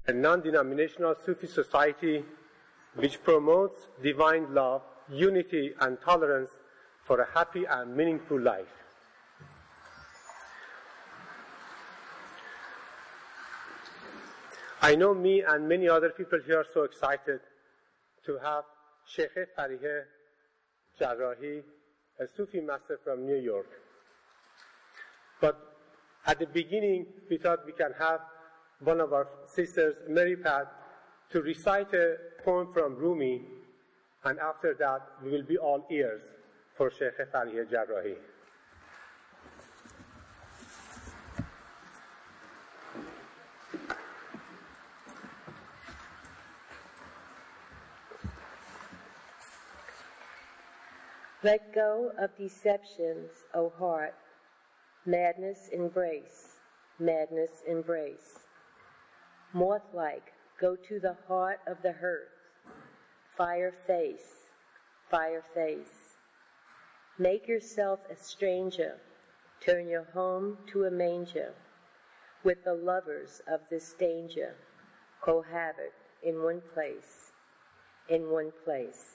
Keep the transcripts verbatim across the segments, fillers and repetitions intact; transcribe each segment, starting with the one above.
a non-denominational Sufi society which promotes divine love, unity, and tolerance for a happy and meaningful life. I know me and many other people here are so excited to have Sheikh Farihe Jarrahi, a Sufi master from New York. But at the beginning, we thought we can have one of our sisters, Mary Pat, to recite a poem from Rumi, and after that, we will be all ears for Sheikh Farihe Jarrahi. Let go of deceptions, O heart, madness embrace, madness embrace. Moth-like, go to the heart of the hearth, fire face, fire face. Make yourself a stranger, turn your home to a manger. With the lovers of this danger, cohabit in one place, in one place.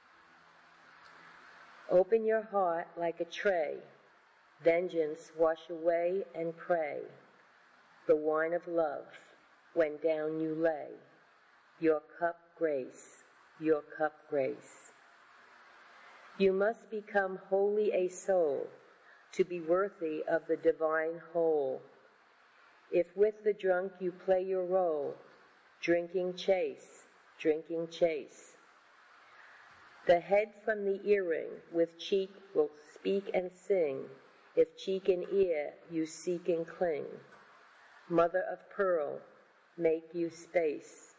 Open your heart like a tray, vengeance wash away and pray. The wine of love, when down you lay, your cup grace, your cup grace. You must become wholly a soul to be worthy of the divine whole. If with the drunk you play your role, drinking chase, drinking chase. The head from the earring with cheek will speak and sing, if cheek and ear you seek and cling. Mother of pearl, make you space.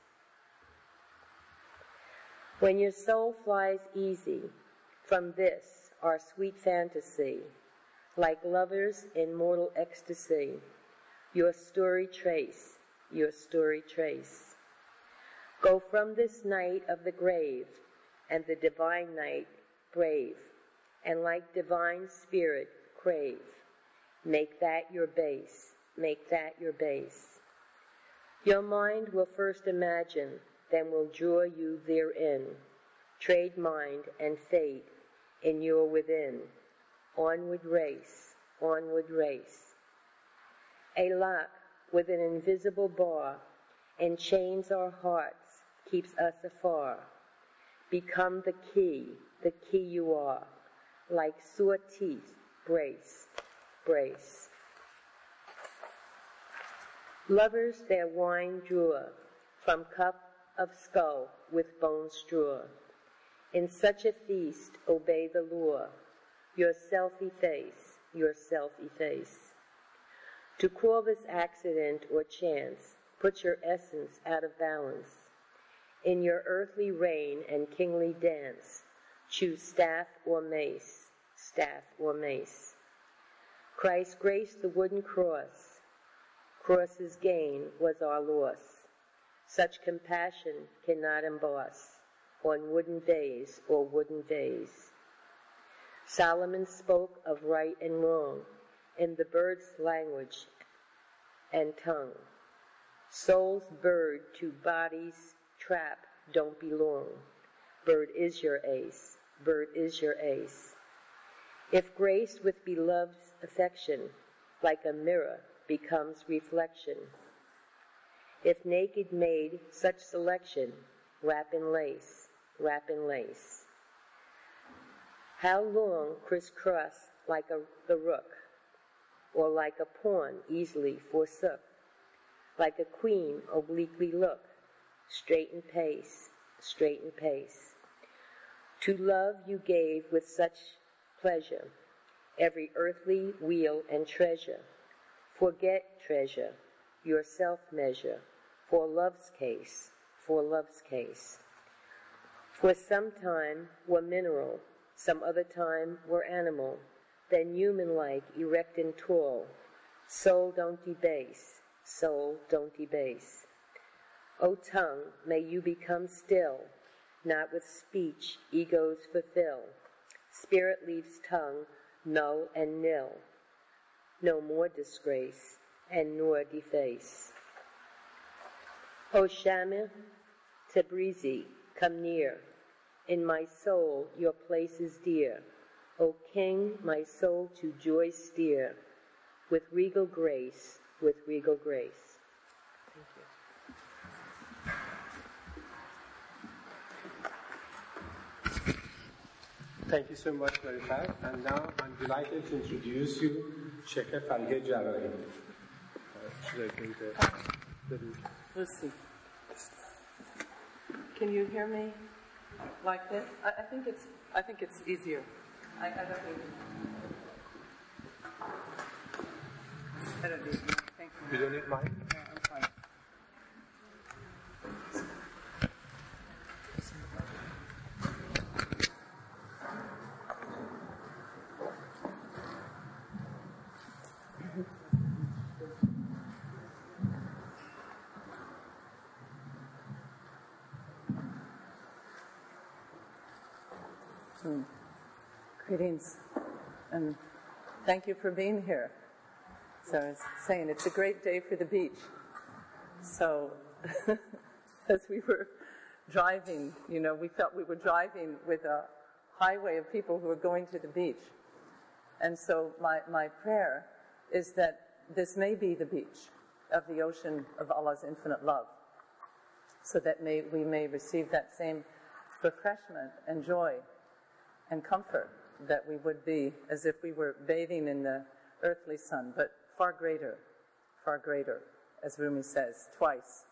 When your soul flies easy from this, our sweet fantasy, like lovers in mortal ecstasy, your story trace, your story trace. Go from this night of the grave, and the divine night brave, and like divine spirit crave. Make that your base, make that your base. Your mind will first imagine, then will draw you therein. Trade mind and fate in your within. Onward race, onward race. A lock with an invisible bar enchains our hearts, keeps us afar. Become the key, the key you are, like sore teeth, brace, brace. Lovers their wine draw, from cup of skull with bone straw. In such a feast obey the lure, yourself efface, yourself efface. To call this accident or chance, put your essence out of balance. In your earthly reign and kingly dance, choose staff or mace, staff or mace. Christ graced the wooden cross. Cross's gain was our loss. Such compassion cannot emboss on wooden vase or wooden vase. Solomon spoke of right and wrong in the bird's language and tongue. Soul's bird to body's trap don't belong. Bird is your ace, bird is your ace. If graced with beloved's affection, like a mirror becomes reflection. If naked made such selection, wrap in lace, wrap in lace. How long crisscross like a, the rook, or like a pawn easily forsook, like a queen obliquely look, straighten pace, straighten pace. To love you gave with such pleasure every earthly weal and treasure. Forget treasure, yourself measure, for love's case, for love's case. For some time were mineral, some other time were animal, then human-like, erect and tall. Soul don't debase, soul don't debase. O tongue, may you become still, not with speech egos fulfill. Spirit leaves tongue null and nil, no more disgrace and nor deface. O Shamil Tabrizi, come near. In my soul your place is dear. O King, my soul to joy steer. With regal grace, with regal grace. Thank you. Thank you so much, Maripat. And now I'm delighted to introduce you Sheikh Falke Jarrahi. Should I bring the... Lucy, can you hear me like this? I, I think it's. I think it's easier. I, I don't need. I don't need. Thank you. You don't need mine? No, I'm fine. Greetings, and thank you for being here. So I was saying, it's a great day for the beach. So as we were driving, you know, we felt we were driving with a highway of people who were going to the beach. And so my, my prayer is that this may be the beach of the ocean of Allah's infinite love, so that may, we may receive that same refreshment and joy and comfort that we would be as if we were bathing in the earthly sun, but far greater, far greater, as Rumi says twice.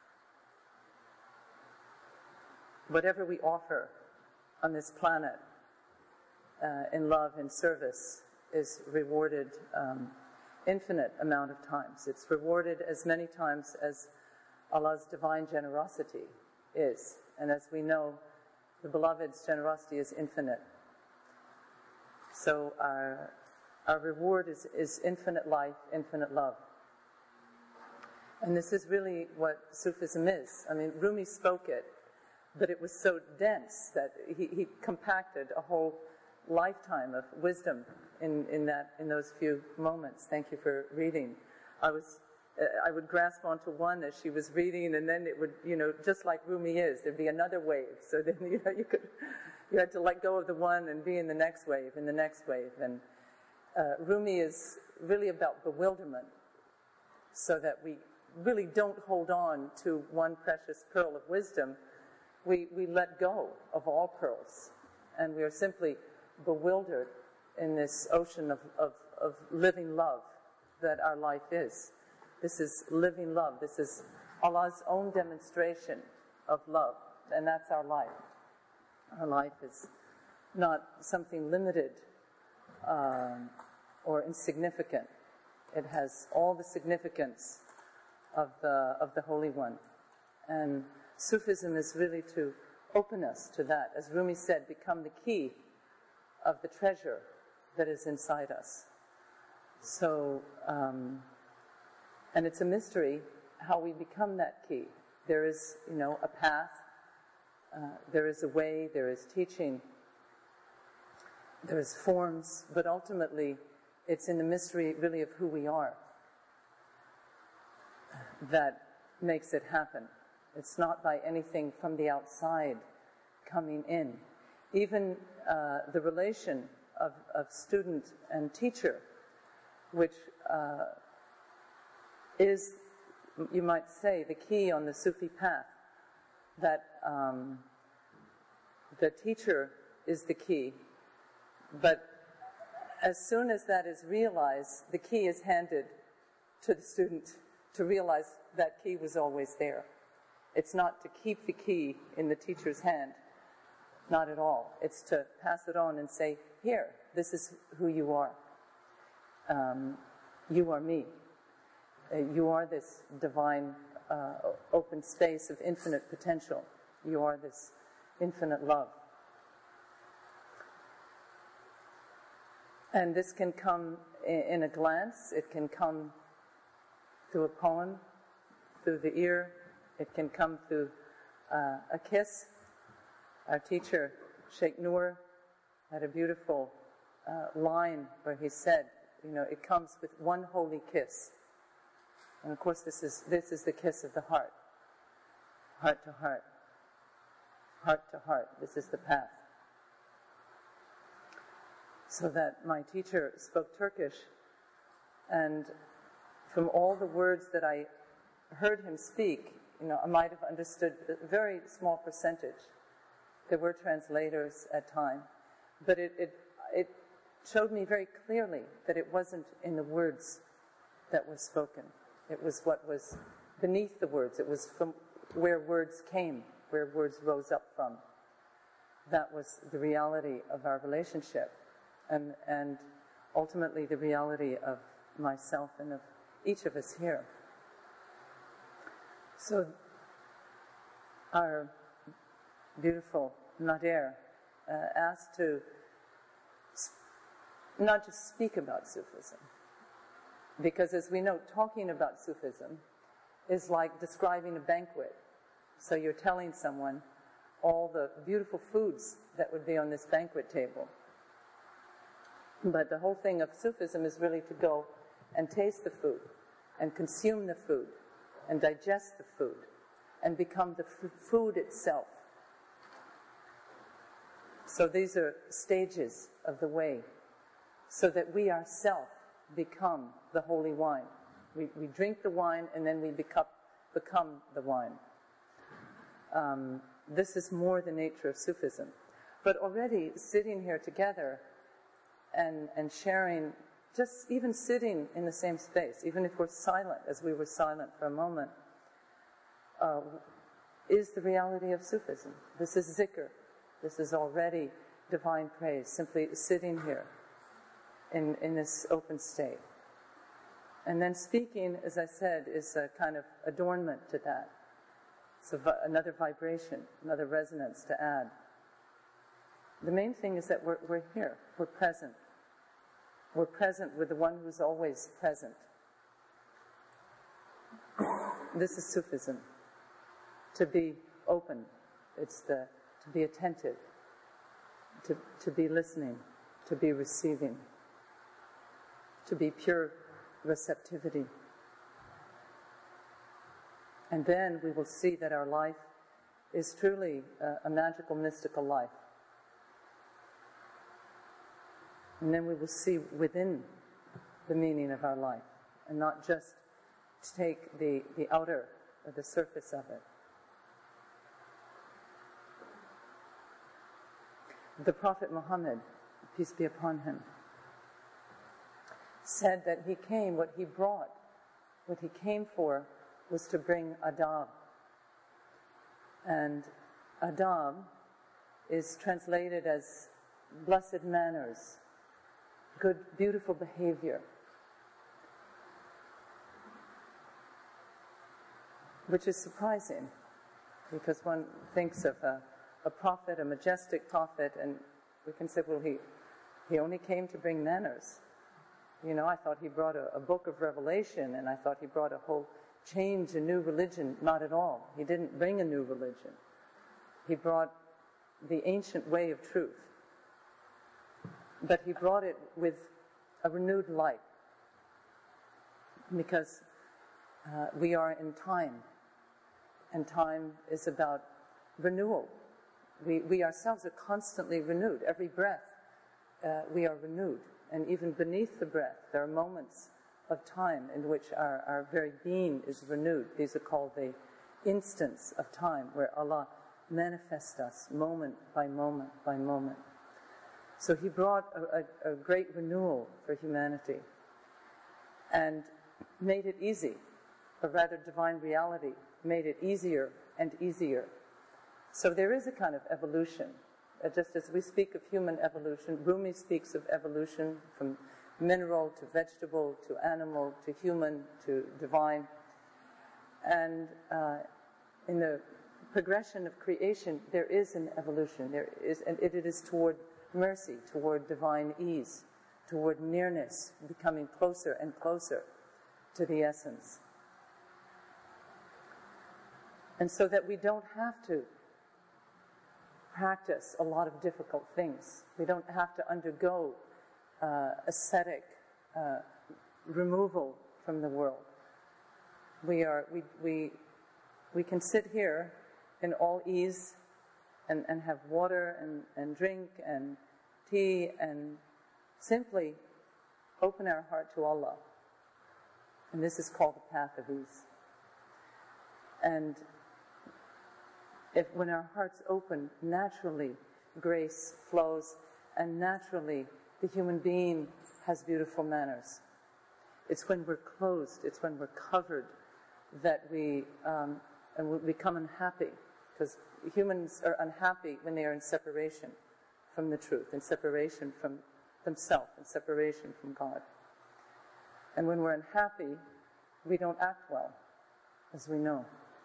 Whatever we offer on this planet uh, in love and service is rewarded um, infinite amount of times. It's rewarded as many times as Allah's divine generosity is. And as we know, the Beloved's generosity is infinite. So our, our reward is, is infinite life, infinite love. And this is really what Sufism is. I mean, Rumi spoke it, but it was so dense that he, he compacted a whole lifetime of wisdom in, in, that, in those few moments. Thank you for reading. I was, uh, I would grasp onto one as she was reading, and then it would, you know, just like Rumi is, there'd be another wave. So then, you know, you could... You had to let go of the one and be in the next wave, in the next wave. And uh, Rumi is really about bewilderment, so that we really don't hold on to one precious pearl of wisdom. We, we let go of all pearls, and we are simply bewildered in this ocean of, of, of living love that our life is. This is living love. This is Allah's own demonstration of love, and that's our life. Our life is not something limited um, or insignificant. It has all the significance of the of the Holy One. And Sufism is really to open us to that. As Rumi said, become the key of the treasure that is inside us. So, um, and it's a mystery how we become that key. There is, you know, a path. Uh, there is a way, there is teaching, there is forms, but ultimately it's in the mystery really of who we are that makes it happen. It's not by anything from the outside coming in. Even uh, the relation of, of student and teacher, which uh, is, you might say, the key on the Sufi path, that um, the teacher is the key, but as soon as that is realized, the key is handed to the student to realize that key was always there. It's not to keep the key in the teacher's hand, not at all. It's to pass it on and say, here, this is who you are. Um, you are me. Uh, you are this divine Uh, open space of infinite potential. You are this infinite love. And this can come in, in a glance. It can come through a poem, through the ear. It can come through uh, a kiss. Our teacher, Sheikh Noor, had a beautiful uh, line where he said, you know, it comes with one holy kiss. And of course, this is this is the kiss of the heart. heart to heart, heart to heart. This is the path. So that my teacher spoke Turkish, and from all the words that I heard him speak, you know, I might have understood a very small percentage. There were translators at times, but it, it, it showed me very clearly that it wasn't in the words that were spoken. It was what was beneath the words. It was from where words came, where words rose up from. That was the reality of our relationship, and, and ultimately the reality of myself and of each of us here. So our beautiful Nader uh, asked to sp- not just speak about Sufism, because as we know, talking about Sufism is like describing a banquet. So you're telling someone all the beautiful foods that would be on this banquet table. But the whole thing of Sufism is really to go and taste the food, and consume the food, and digest the food, and become the f- food itself. So these are stages of the way, so that we ourselves become the holy wine. We, we drink the wine, and then we become, become the wine. Um, this is more the nature of Sufism. But already sitting here together and, and sharing, just even sitting in the same space, even if we're silent, as we were silent for a moment, uh, is the reality of Sufism. This is zikr. This is already divine praise, simply sitting here in, in this open state. And then speaking, as I said, is a kind of adornment to that. It's a vi- another vibration, another resonance to add. The main thing is that we're, we're here, we're present. We're present with the one who's always present. This is Sufism. To be open, it's the to be attentive, to, to be listening, to be receiving, to be pure receptivity. And then we will see that our life is truly a, a magical, mystical life. And then we will see within the meaning of our life, and not just take the, the outer or the surface of it. The Prophet Muhammad, peace be upon him, said that he came, what he brought, what he came for was to bring adab. And adab is translated as blessed manners, good, beautiful behavior, which is surprising, because one thinks of a, a prophet, a majestic prophet, and we can say, well, he, he only came to bring manners. You know, I thought he brought a, a book of Revelation, and I thought he brought a whole change, a new religion. Not at all. He didn't bring a new religion. He brought the ancient way of truth. But he brought it with a renewed light, because uh, we are in time, and time is about renewal. We, we ourselves are constantly renewed. Every breath, uh, we are renewed. And even beneath the breath, there are moments of time in which our, our very being is renewed. These are called the instants of time, where Allah manifests us moment by moment by moment. So he brought a, a, a great renewal for humanity, and made it easy, or rather divine reality made it easier and easier. So there is a kind of evolution. Uh, just as we speak of human evolution, Rumi speaks of evolution from mineral to vegetable to animal to human to divine. And uh, in the progression of creation, there is an evolution. There is, and it, it is toward mercy, toward divine ease, toward nearness, becoming closer and closer to the essence. And so that we don't have to practice a lot of difficult things. We don't have to undergo uh, ascetic uh, removal from the world. We are we we we can sit here in all ease and, and have water and, and drink and tea and simply open our heart to Allah. And this is called the path of ease. And if when our hearts open, naturally grace flows, and naturally the human being has beautiful manners. It's when we're closed, it's when we're covered, that we um, and we become unhappy, because humans are unhappy when they are in separation from the truth, in separation from themselves, in separation from God. And when we're unhappy, we don't act well, as we know.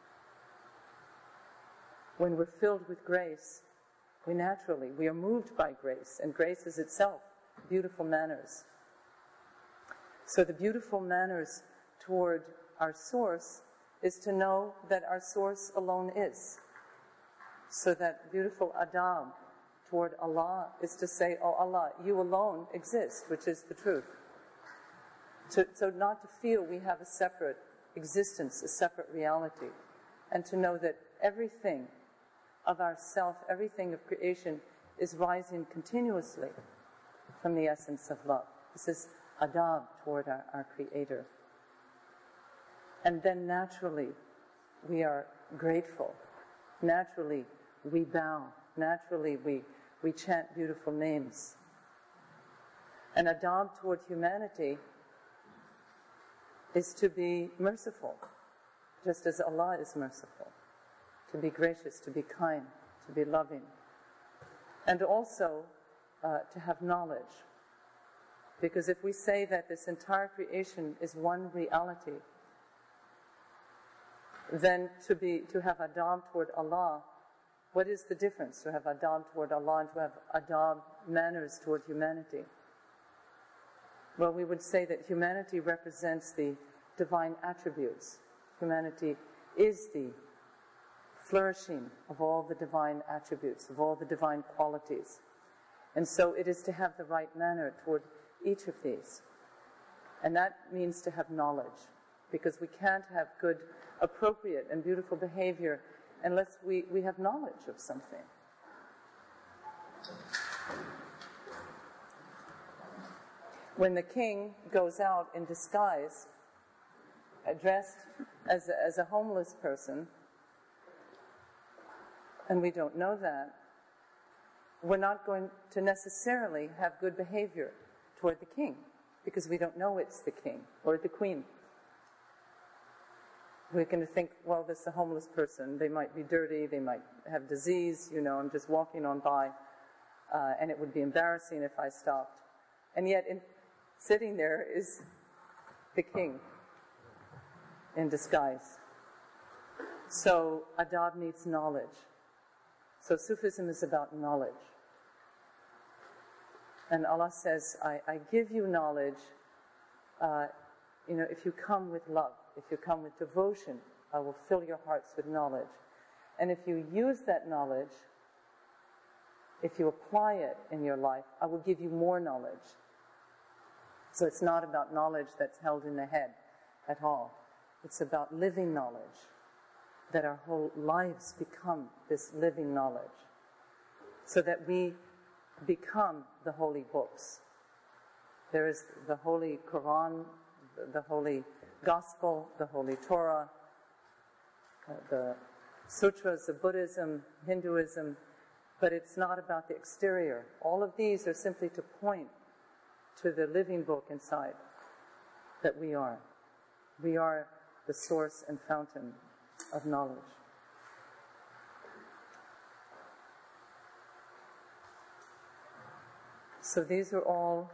When we're filled with grace, we naturally, we are moved by grace, and grace is itself beautiful manners. So the beautiful manners toward our source is to know that our source alone is. So that beautiful adab toward Allah is to say, oh Allah, you alone exist, which is the truth. To, so not to feel we have a separate existence, a separate reality, and to know that everything of ourself, everything of creation is rising continuously from the essence of love. This is adab toward our, our Creator. And then naturally we are grateful. Naturally we bow. Naturally we, we chant beautiful names. And adab toward humanity is to be merciful, just as Allah is merciful. To be gracious, to be kind, to be loving. And also uh, to have knowledge. Because if we say that this entire creation is one reality, then to be to have adab toward Allah, what is the difference to have adab toward Allah and to have adab manners toward humanity? Well, we would say that humanity represents the divine attributes. Humanity is the flourishing of all the divine attributes, of all the divine qualities. And so it is to have the right manner toward each of these. And that means to have knowledge, because we can't have good, appropriate, and beautiful behavior unless we, we have knowledge of something. When the king goes out in disguise, dressed as a, as a homeless person, and we don't know that, we're not going to necessarily have good behavior toward the king, because we don't know it's the king or the queen. We're going to think, well, this is a homeless person. They might be dirty. They might have disease. You know, I'm just walking on by, uh, and it would be embarrassing if I stopped. And yet, in, sitting there is the king in disguise. So, adab needs knowledge. So, Sufism is about knowledge. And Allah says, I, I give you knowledge, uh, you know, if you come with love, if you come with devotion, I will fill your hearts with knowledge. And if you use that knowledge, if you apply it in your life, I will give you more knowledge. So it's not about knowledge that's held in the head at all. It's about living knowledge, that our whole lives become this living knowledge, so that we become the holy books. There is the Holy Quran, the Holy Gospel, the Holy Torah, uh, the sutras of Buddhism, Hinduism, but it's not about the exterior. All of these are simply to point to the living book inside that we are. We are the source and fountain of knowledge. So these are all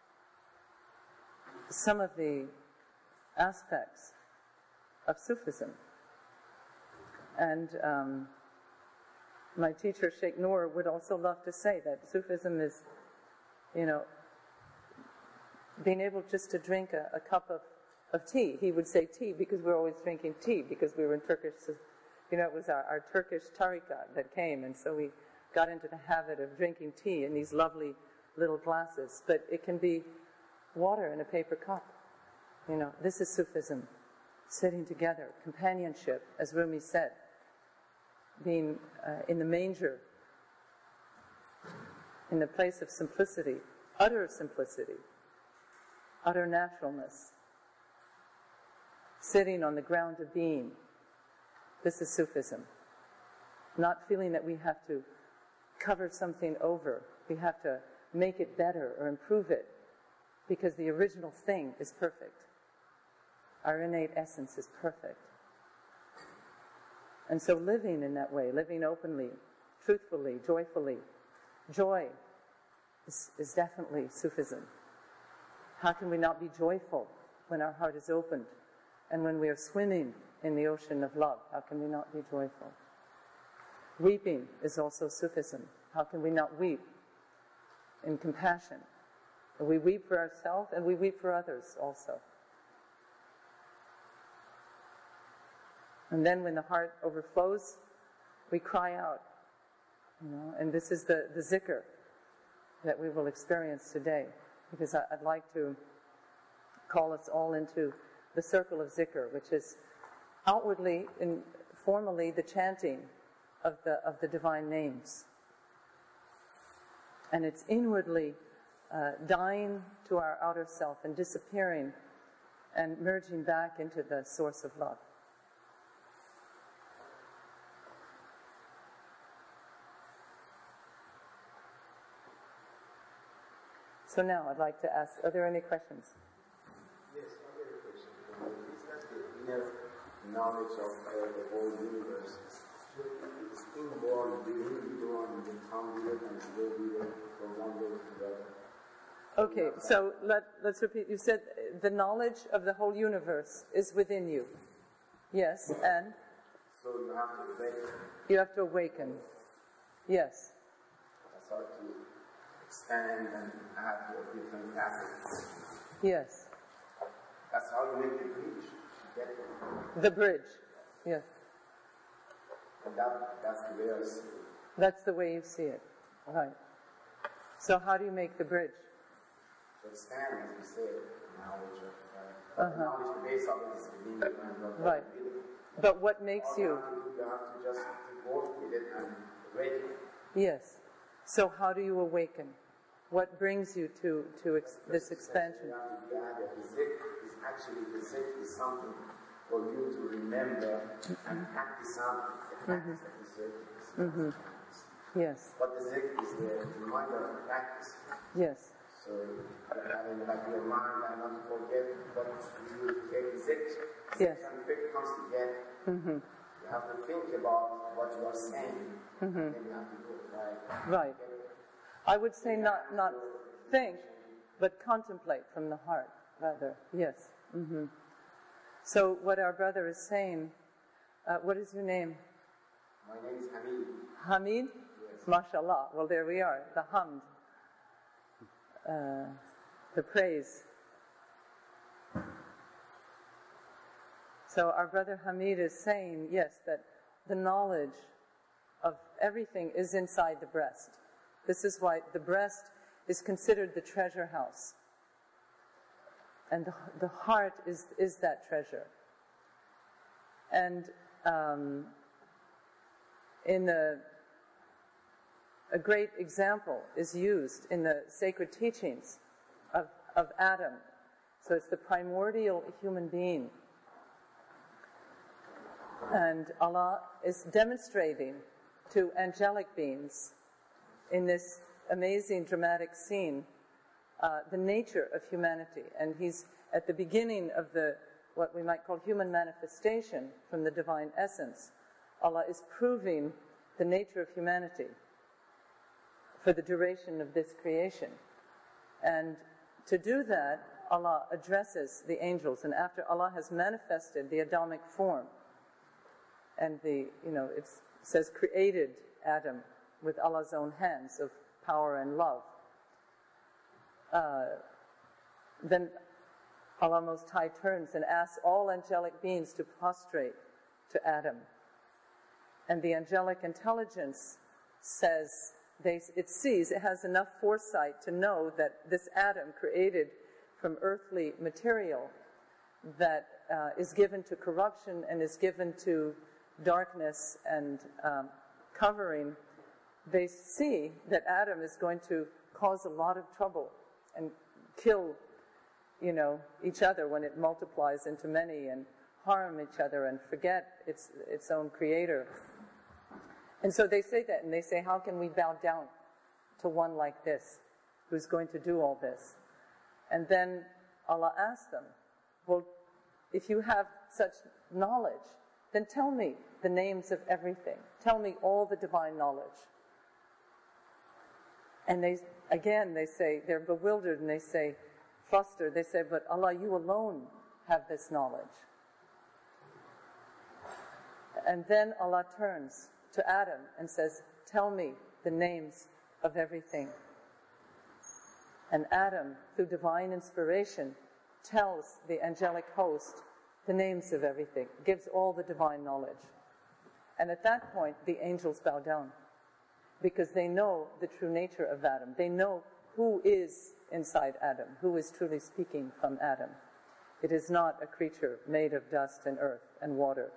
some of the aspects of Sufism. And um, my teacher, Sheikh Noor, would also love to say that Sufism is, you know, being able just to drink a, a cup of, of tea. He would say tea because we're always drinking tea, because we were in Turkish, you know, it was our, our Turkish tariqa that came, and so we got into the habit of drinking tea in these lovely little glasses. But it can be water in a paper cup. You know, this is Sufism. Sitting together, companionship, as Rumi said. being uh, in the manger, in the place of simplicity, utter simplicity, utter naturalness, sitting on the ground of being. This is Sufism. Not feeling that we have to cover something over, we have to make it better or improve it, because the original thing is perfect. Our innate essence is perfect. And so living in that way, living openly, truthfully, joyfully, joy is, is definitely Sufism. How can we not be joyful when our heart is opened and when we are swimming in the ocean of love? How can we not be joyful? Weeping is also Sufism. How can we not weep in compassion? We weep for ourselves and we weep for others also. And then when the heart overflows, we cry out. You know, and this is the, the zikr that we will experience today, because I, I'd like to call us all into the circle of zikr, which is outwardly and formally the chanting of the of the divine names. And it's inwardly uh, dying to our outer self and disappearing and merging back into the source of love. So now I'd like to ask, are there any questions? Yes, I have a question. Is that the inner knowledge of uh, the whole universe? It's inborn, the individual and the come with it and go with it from one way to the other. Okay, so let, let's repeat. You said the knowledge of the whole universe is within you. Yes, and? So you have to awaken. You have to awaken. Yes. That's how to expand and add your different facets. Yes. That's how you make the bridge. Get it. The bridge. Yes. And that, that's the way I see it. That's the way you see it. Right. So how do you make the bridge? To expand, as you said, knowledge of uh, Uh-huh. knowledge, the base of it is within you and not Right. with it. But what makes All you you... have to do, you have to just work with it and awaken. Yes. So how do you awaken? What brings you to, to ex- this expansion? You have to be added. The zik is actually, the zik is something for you to remember and practice something. The practice of the zik is Mm-hmm. Yes. But the zik is the reminder of practice. Yes. So having like your mind and not forget what you take the zik. Yes. Zik and fiqh comes together. Mm-hmm. You have to think about what you are saying. Mm-hmm. And then you have to do it right. Right. I would say not, not think, but contemplate from the heart, rather. Yes. Mm-hmm. So what our brother is saying, uh, what is your name? My name is Hamid. Hamid? Yes. MashaAllah. Well, there we are, the hamd, uh, the praise. So our brother Hamid is saying, yes, that the knowledge of everything is inside the breast. This is why the breast is considered the treasure house. And the, the heart is, is that treasure. And um, in the, a great example is used in the sacred teachings of, of Adam. So it's the primordial human being. And Allah is demonstrating to angelic beings in this amazing dramatic scene uh, the nature of humanity. And he's at the beginning of the what we might call human manifestation from the divine essence. Allah is proving the nature of humanity for the duration of this creation. And to do that, Allah addresses the angels. And after Allah has manifested the Adamic form, and the, you know, it says created Adam with Allah's own hands of power and love, uh, then Allah Most High turns and asks all angelic beings to prostrate to Adam. And the angelic intelligence says, they, it sees, it has enough foresight to know that this Adam created from earthly material that uh, is given to corruption and is given to darkness and um, covering, they see that Adam is going to cause a lot of trouble and kill, you know, each other when it multiplies into many, and harm each other and forget its its own creator. And so they say that, and they say, how can we bow down to one like this, who's going to do all this? And then Allah asks them, well, if you have such knowledge, then tell me the names of everything. Tell me all the divine knowledge. And they, again, they say, they're bewildered, and they say, flustered, they say, but Allah, you alone have this knowledge. And then Allah turns to Adam and says, tell me the names of everything. And Adam, through divine inspiration, tells the angelic host the names of everything, gives all the divine knowledge. And at that point, the angels bow down, because they know the true nature of Adam. They know who is inside Adam, who is truly speaking from Adam. It is not a creature made of dust and earth and water.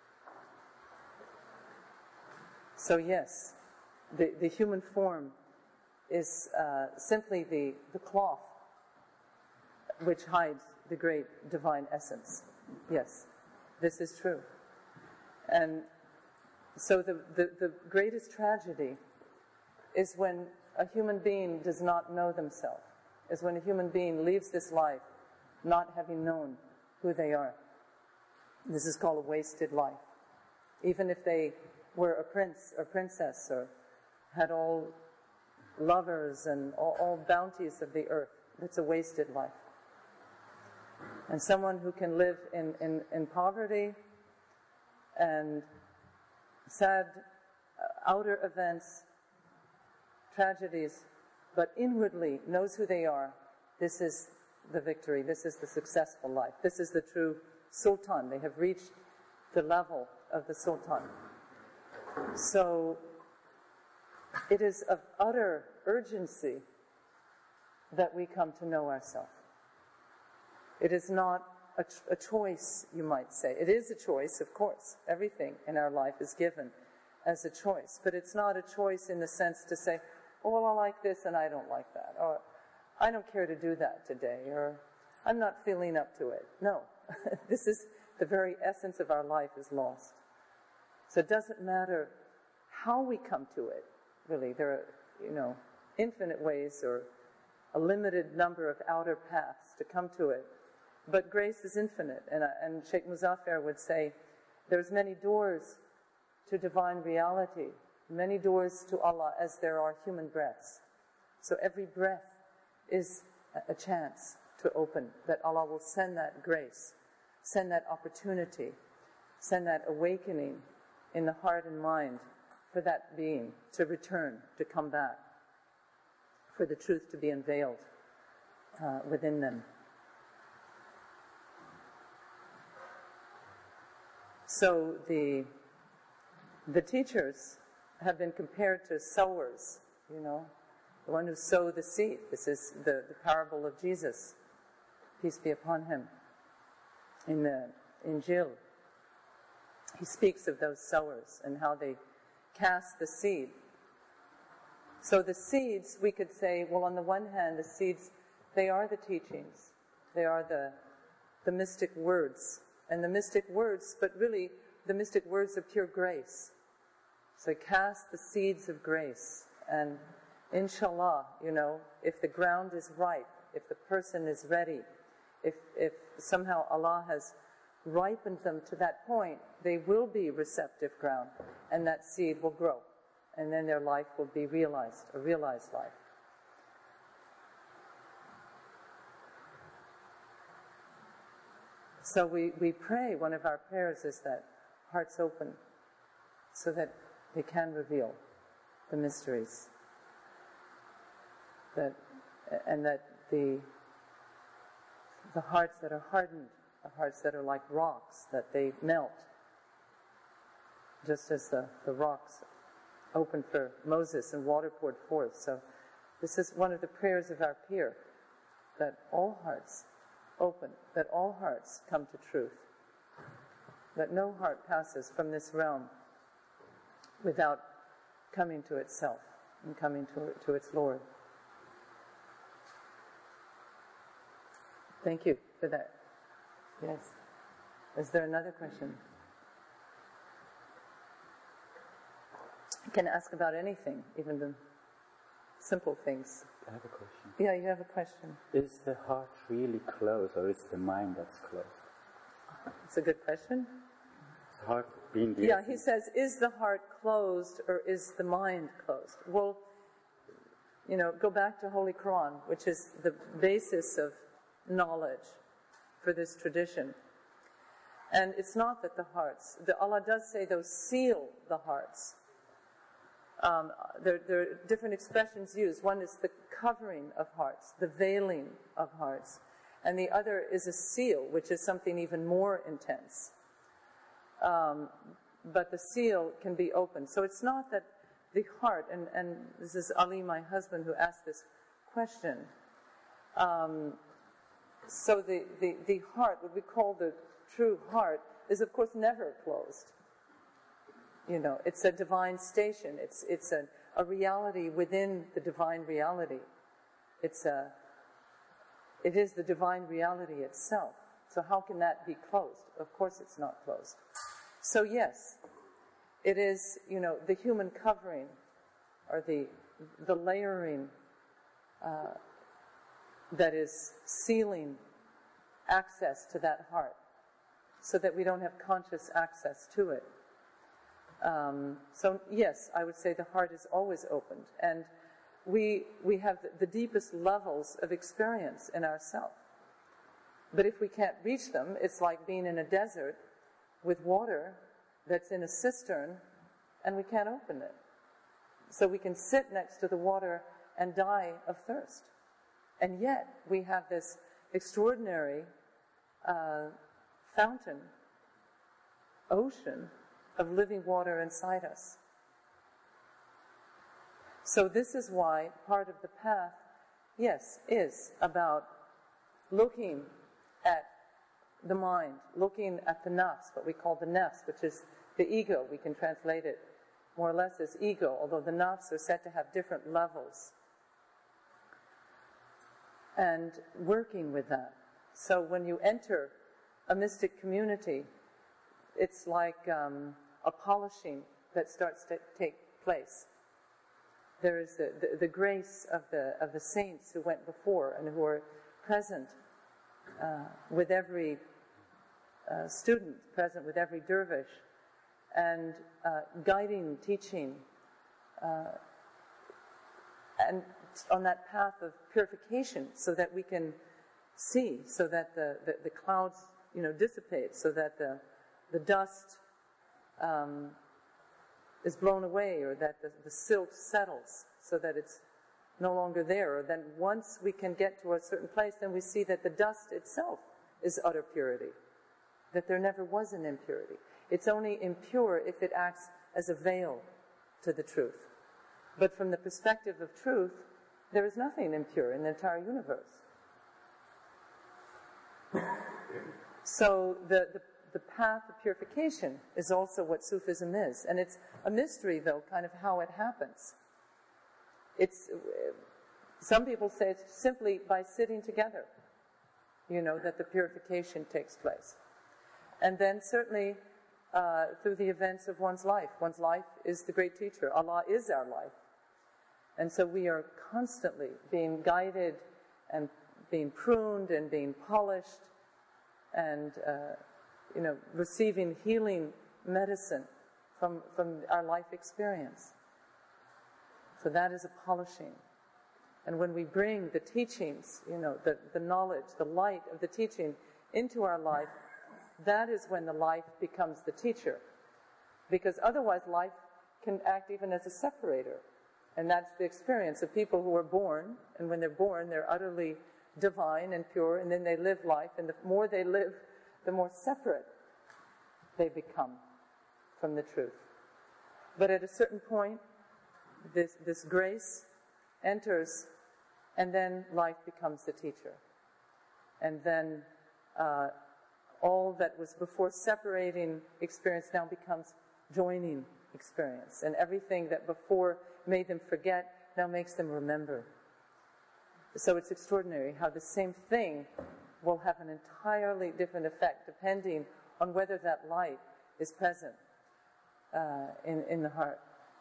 So yes, the, the human form is uh, simply the, the cloth which hides the great divine essence. Yes, this is true. And so the, the, the greatest tragedy is when a human being does not know themselves, is when a human being leaves this life not having known who they are. This is called a wasted life. Even if they were a prince or princess or had all lovers and all, all bounties of the earth, it's a wasted life. And someone who can live in, in, in poverty and sad uh, outer events, tragedies, but inwardly knows who they are, this is the victory, this is the successful life, this is the true sultan. They have reached the level of the sultan. So it is of utter urgency that we come to know ourselves. It is not a, ch- a choice, you might say. It is a choice, of course. Everything in our life is given as a choice. But it's not a choice in the sense to say, oh, well, I like this and I don't like that. Or, I don't care to do that today. Or, I'm not feeling up to it. No. This is the very essence of our life is lost. So it doesn't matter how we come to it, really. There are, you know, infinite ways or a limited number of outer paths to come to it. But grace is infinite. And, uh, and Sheikh Muzaffar would say, there's many doors to divine reality, many doors to Allah as there are human breaths. So every breath is a chance to open, that Allah will send that grace, send that opportunity, send that awakening in the heart and mind for that being to return, to come back, for the truth to be unveiled uh, within them. So the the teachers have been compared to sowers, you know, the one who sowed the seed. This is the, the parable of Jesus, peace be upon him, in the Injil. He speaks of those sowers and how they cast the seed. So the seeds, we could say, well, on the one hand, the seeds, they are the teachings. They are the, the mystic words. And the mystic words, but really the mystic words of pure grace. So cast the seeds of grace. And inshallah, you know, if the ground is ripe, if the person is ready, if, if somehow Allah has ripened them to that point, they will be receptive ground, and that seed will grow, and then their life will be realized, a realized life. So we, we pray, one of our prayers is that hearts open so that they can reveal the mysteries, that and that the the hearts that are hardened, the hearts that are like rocks, that they melt, just as the, the rocks opened for Moses and water poured forth. So this is one of the prayers of our Pir, that all hearts open, that all hearts come to truth. that no heart passes from this realm without coming to itself and coming to, to its Lord. Thank you for that. Yes. Is there another question? You can ask about anything, even the simple things. I have a question. Yeah, you have a question. Is the heart really closed, or is the mind that's closed? It's a good question. Is the heart being the Yeah, he says, is the heart closed or is the mind closed? Well, you know, go back to Holy Quran, which is the basis of knowledge for this tradition. And it's not that the hearts, the Allah does say those seal the hearts. Um, there, there are different expressions used. One is the covering of hearts, the veiling of hearts. And the other is a seal, which is something even more intense. Um, but the seal can be opened. So it's not that the heart, and, and this is Ali, my husband, who asked this question. Um, so the, the, the heart, what we call the true heart, is of course never closed. You know, it's a divine station. It's it's a, a reality within the divine reality. It's a it is the divine reality itself. So how can that be closed? Of course it's not closed. So yes, it is, you know, the human covering or the the layering uh, that is sealing access to that heart so that we don't have conscious access to it. Um, so yes, I would say the heart is always opened, and we we have the, the deepest levels of experience in ourselves. But if we can't reach them, it's like being in a desert with water that's in a cistern, and we can't open it. So we can sit next to the water and die of thirst, and yet we have this extraordinary uh, fountain, ocean of living water inside us. So this is why part of the path, yes, is about looking at the mind, looking at the nafs, what we call the nafs, which is the ego. We can translate it more or less as ego, although the nafs are said to have different levels. And working with that. So when you enter a mystic community, it's like um, a polishing that starts to take place. There is the, the, the grace of the of the saints who went before and who are present uh, with every uh, student, present with every dervish, and uh, guiding, teaching, uh, and on that path of purification, so that we can see, so that the, the, the clouds, you know, dissipate, so that the the dust um, is blown away, or that the, the silt settles, so that it's no longer there. Or then once we can get to a certain place, then we see that the dust itself is utter purity, that there never was an impurity. It's only impure if it acts as a veil to the truth. But from the perspective of truth, there is nothing impure in the entire universe. So the, the The path of purification is also what Sufism is. And it's a mystery, though, kind of how it happens. It's, some people say it's simply by sitting together, you know, that the purification takes place. And then certainly uh, through the events of one's life. One's life is the great teacher. Allah is our life. And so we are constantly being guided and being pruned and being polished and uh, you know, receiving healing medicine from, from our life experience. So that is a polishing. And when we bring the teachings, you know, the, the knowledge, the light of the teaching into our life, that is when the life becomes the teacher. Because otherwise life can act even as a separator. And that's the experience of people who are born, and when they're born, they're utterly divine and pure, and then they live life, and the more they live, the more separate they become from the truth. But at a certain point, this, this grace enters, and then life becomes the teacher. And then uh, all that was before separating experience now becomes joining experience. And everything that before made them forget now makes them remember. So it's extraordinary how the same thing will have an entirely different effect depending on whether that light is present uh, in, in the heart.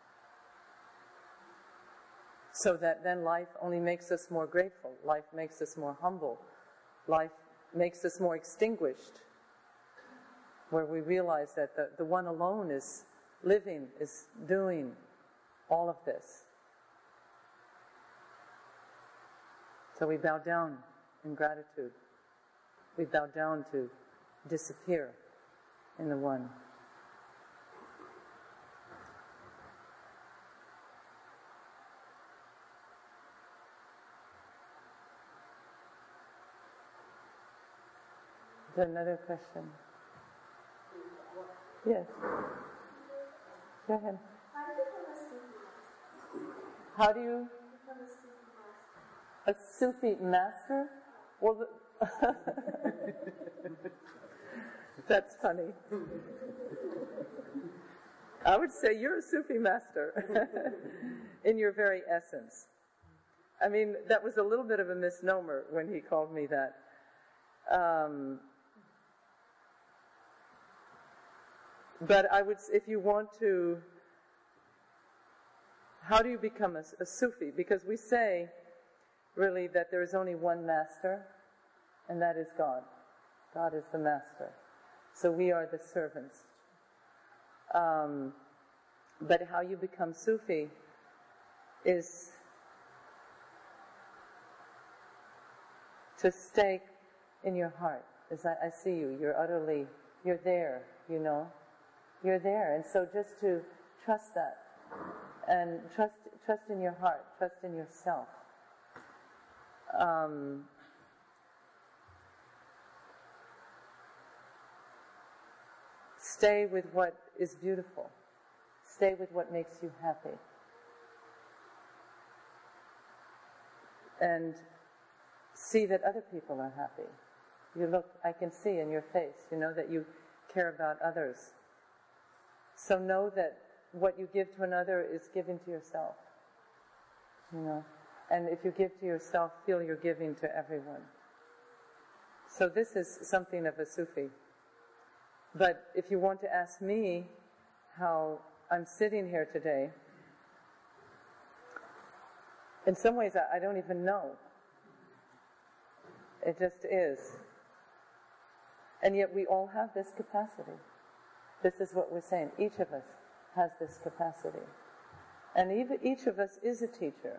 So that then life only makes us more grateful. Life makes us more humble. Life makes us more extinguished. Where we realize that the, the one alone is living, is doing all of this. So we bow down in gratitude. We bow down to disappear in the one. Is there another question? Yes. Go ahead. How do you a Sufi master? Well, the that's funny. I would say you're a Sufi master in your very essence. I mean, that was a little bit of a misnomer when he called me that. Um, but I would, if you want to, how do you become a, a Sufi? Because we say, really, that there is only one master, and that is God. God is the master. So we are the servants. Um, but how you become Sufi is to stay in your heart. As I, I see you, you're utterly, you're there, you know. You're there. And so just to trust that. And trust, trust in your heart, trust in yourself. Um, stay with what is beautiful. Stay with what makes you happy. And see that other people are happy. You look, I can see in your face, you know, that you care about others. So know that what you give to another is given to yourself. You know. And if you give to yourself, feel you're giving to everyone. So this is something of a Sufi. But if you want to ask me how I'm sitting here today, in some ways I, I don't even know. It just is. And yet we all have this capacity. This is what we're saying. Each of us has this capacity. And even, each of us is a teacher.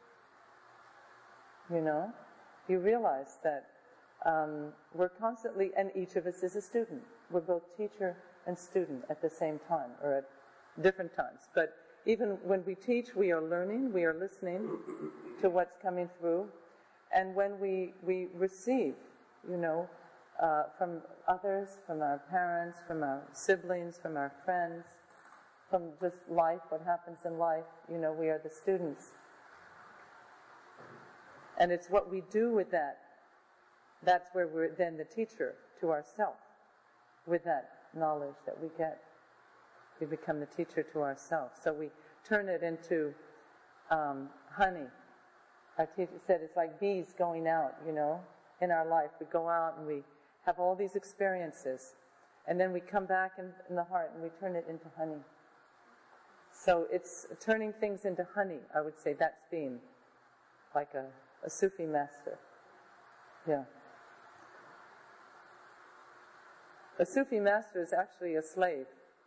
You know, you realize that um, we're constantly, and each of us is a student. We're both teacher and student at the same time, or at different times. But even when we teach, we are learning, we are listening to what's coming through. And when we, we receive, you know, uh, from others, from our parents, from our siblings, from our friends, from just life, what happens in life, you know, we are the students. And it's what we do with that. That's where we're then the teacher to ourselves. With that knowledge that we get, we become the teacher to ourselves. So we turn it into um, honey. Our teacher said it's like bees going out, you know, in our life. We go out and we have all these experiences. And then we come back in, in the heart and we turn it into honey. So it's turning things into honey, I would say. That's being like a A Sufi master. Yeah. A Sufi master is actually a slave.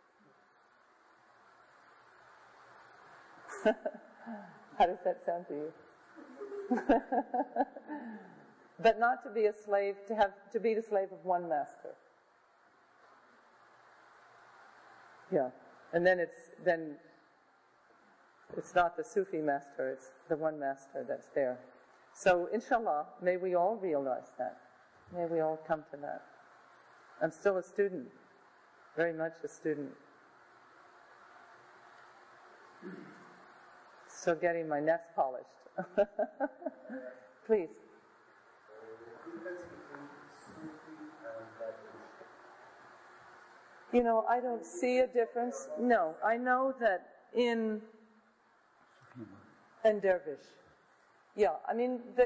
How does that sound to you? But not to be a slave, to have to be the slave of one master. Yeah. And then it's then it's not the Sufi master, it's the one master that's there. So, inshallah, may we all realize that. May we all come to that. I'm still a student, very much a student. Still getting my nets polished. Please. The difference between Sufi and Radharishta. You know, I don't see a difference. No, I know that in and dervish. Yeah, I mean, the,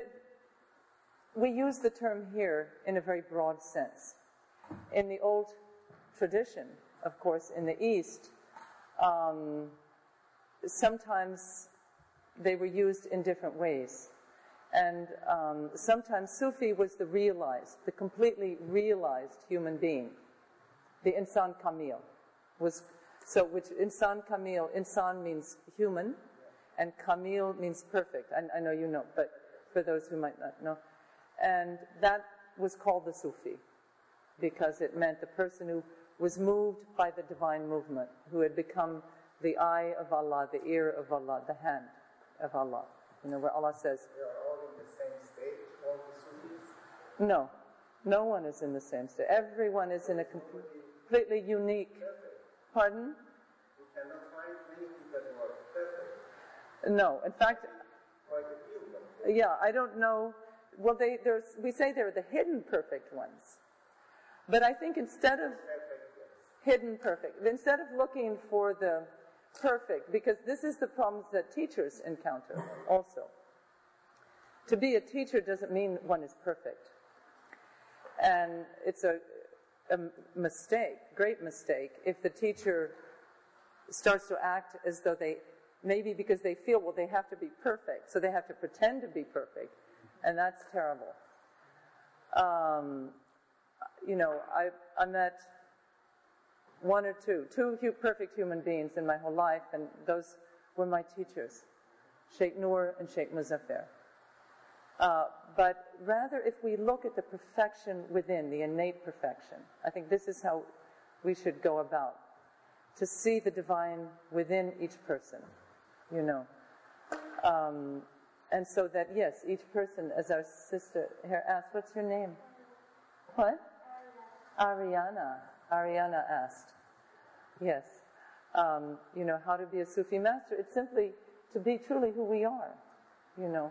we use the term here in a very broad sense. In the old tradition, of course, in the East, um, sometimes they were used in different ways. And um, sometimes Sufi was the realized, the completely realized human being. The Insan Kamil was, so which Insan Kamil, Insan means human, and Kamil means perfect. I, I know you know, but for those who might not know. And that was called the Sufi, because it meant the person who was moved by the divine movement, who had become the eye of Allah, the ear of Allah, the hand of Allah. You know, where Allah says, They are all in the same stage, all the Sufis? no, no one is in the same state. Everyone is in a completely unique. Pardon? You cannot find many people who are perfect. No, in fact, Quite a few of them. yeah, I don't know. Well, they, there's, we say they're the hidden perfect ones. But I think instead of hidden perfect, instead of looking for the perfect, because this is the problems that teachers encounter also. To be a teacher doesn't mean one is perfect. And it's a, a mistake, great mistake, if the teacher starts to act as though they, maybe because they feel, well, they have to be perfect, so they have to pretend to be perfect, and that's terrible. Um, you know, I, I met one or two, two hu- perfect human beings in my whole life, and those were my teachers, Sheikh Noor and Sheikh Muzaffar. Uh, but rather, if we look at the perfection within, the innate perfection, I think this is how we should go about, to see the divine within each person, you know. Um, and so that, yes, each person, as our sister here asked, what's your name? What? Ariana. Ariana asked. Yes. Um, you know, how to be a Sufi master. It's simply to be truly who we are, you know.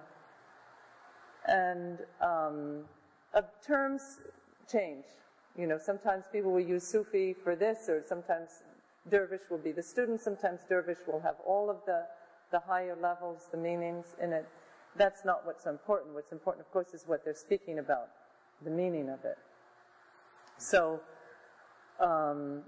And um, uh, terms change. You know, sometimes people will use Sufi for this, or sometimes dervish will be the student, sometimes dervish will have all of the, the higher levels, the meanings in it. That's not what's so important. What's important, of course, is what they're speaking about, the meaning of it. So, um,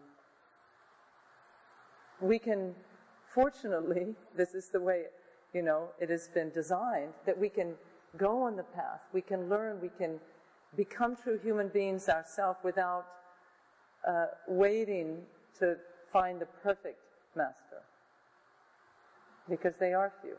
we can, fortunately, this is the way, you know, it has been designed, that we can go on the path, we can learn, we can become true human beings ourselves without uh, waiting to find the perfect master. Because they are few.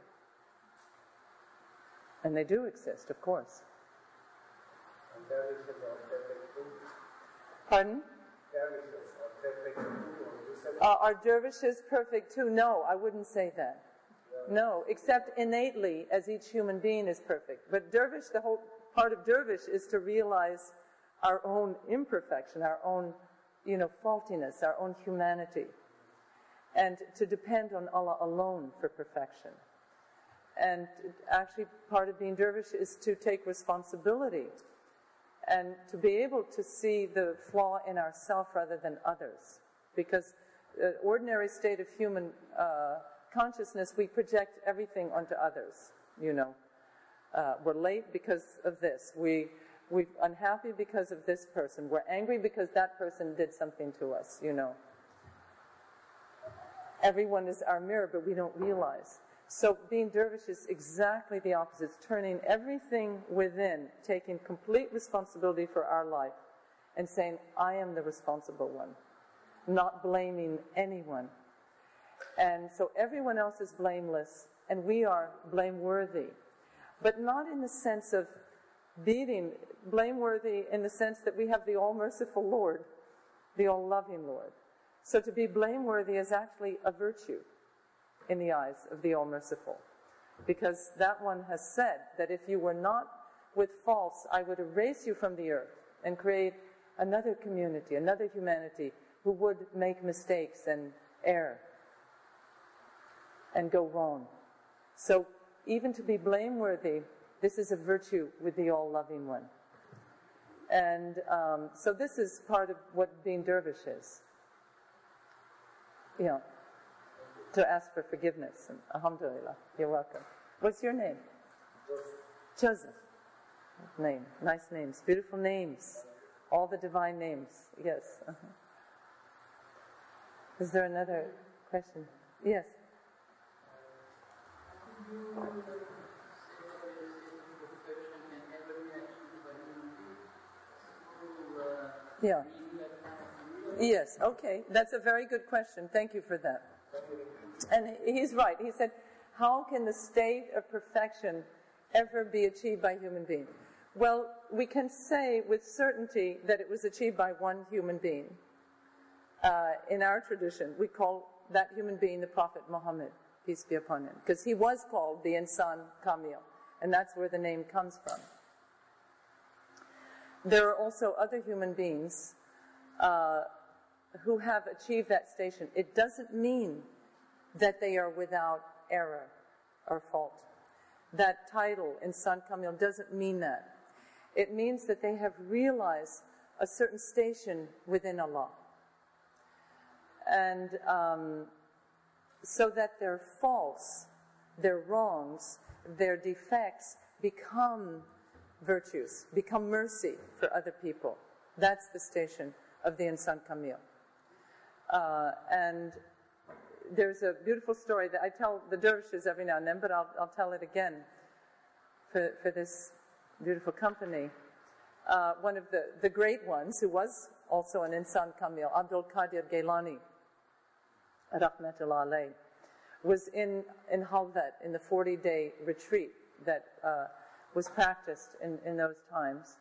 And they do exist, of course. And dervishes are perfect too. Pardon? Dervishes are perfect too, or you said Uh, are dervishes perfect too? No, I wouldn't say that. No, except innately, as each human being is perfect. But dervish, the whole part of dervish is to realize our own imperfection, our own, you know, faultiness, our own humanity, and to depend on Allah alone for perfection. And actually, part of being dervish is to take responsibility and to be able to see the flaw in ourselves rather than others. Because the ordinary state of human uh, consciousness, we project everything onto others, you know. Uh, we're late because of this. We, we're unhappy because of this person. We're angry because that person did something to us, you know. Everyone is our mirror, but we don't realize. So being dervish is exactly the opposite. It's turning everything within, taking complete responsibility for our life, and saying, I am the responsible one, not blaming anyone. And so everyone else is blameless, and we are blameworthy. But not in the sense of beating, blameworthy in the sense that we have the all-merciful Lord, the all-loving Lord. So to be blameworthy is actually a virtue in the eyes of the all-merciful. Because that one has said that if you were not with faults, I would erase you from the earth and create another community, another humanity who would make mistakes and err and go wrong. So even to be blameworthy, this is a virtue with the all-loving one. And um, so this is part of what being dervish is. you know, to ask for forgiveness. And alhamdulillah, you're welcome. What's your name? Joseph. Name. Nice names. Beautiful names. All the divine names. Yes. Uh-huh. Is there another question? Yes. Yeah. Yes, okay. That's a very good question. Thank you for that. And he's right. He said, how can the state of perfection ever be achieved by a human being? Well, we can say with certainty that it was achieved by one human being. Uh, in our tradition, we call that human being the Prophet Muhammad, peace be upon him, because he was called the Insan Kamil, and that's where the name comes from. There are also other human beings uh, who have achieved that station. It doesn't mean that they are without error or fault. That title, Insan Kamil, doesn't mean that. It means that they have realized a certain station within Allah. And um, so that their faults, their wrongs, their defects become virtues, become mercy for other people. That's the station of the Insan Kamil. Uh, and there's a beautiful story that I tell the dervishes every now and then, but I'll, I'll tell it again for, for this beautiful company. Uh, one of the, the great ones, who was also an Insan Kamil, Abdul Qadir Gailani, Rahmatullah alayh, was in, in Halvat, in the forty-day retreat that uh, was practiced in, in those times.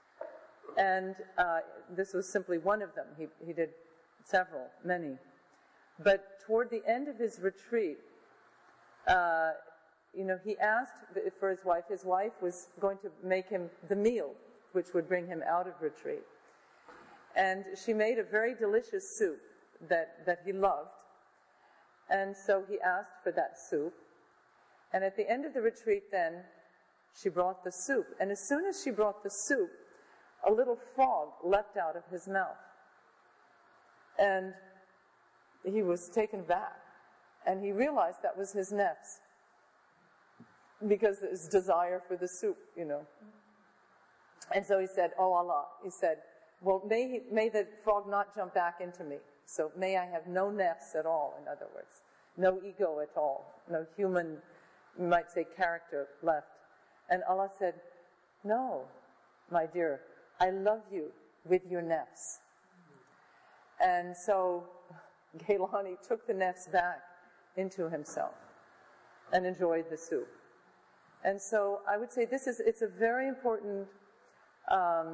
And uh, this was simply one of them. He, he did several, many. But toward the end of his retreat, uh, you know, he asked for his wife. His wife was going to make him the meal, which would bring him out of retreat. And she made a very delicious soup that, that he loved. And so he asked for that soup. And at the end of the retreat then, she brought the soup. And as soon as she brought the soup, a little frog leapt out of his mouth. And he was taken back. And he realized that was his nafs, because his desire for the soup, you know. And so he said, oh Allah, he said, well, may, he, may the frog not jump back into me. So may I have no nafs at all, in other words. No ego at all. No human, you might say, character left. And Allah said, no, my dear, I love you with your nafs. And so Gailani took the nafs back into himself and enjoyed the soup. And so I would say this is, it's a very important um,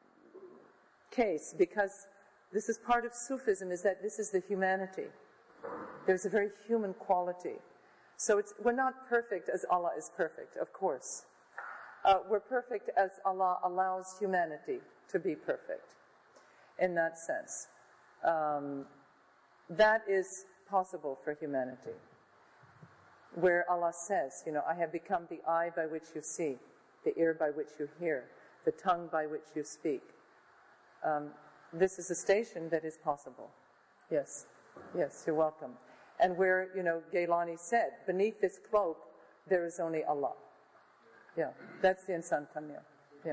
case, because this is part of Sufism, is that this is the humanity. There's a very human quality. So it's, we're not perfect as Allah is perfect, of course. Uh, we're perfect as Allah allows humanity to be perfect, in that sense. Um, that is possible for humanity, where Allah says, you know, I have become the eye by which you see, the ear by which you hear, the tongue by which you speak. Um, this is a station that is possible. Yes, yes, you're welcome. And where, you know, Gailani said, beneath this cloak, there is only Allah. Yeah, that's the Insan Kamil. Yeah.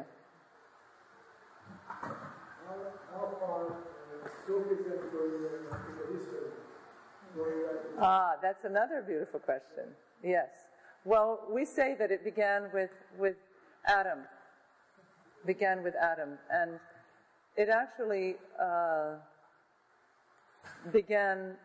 How, how far uh, Sufism going in the history? Ah, that's another beautiful question. Yes. Well, we say that it began with, with Adam. Began with Adam. And it actually uh, began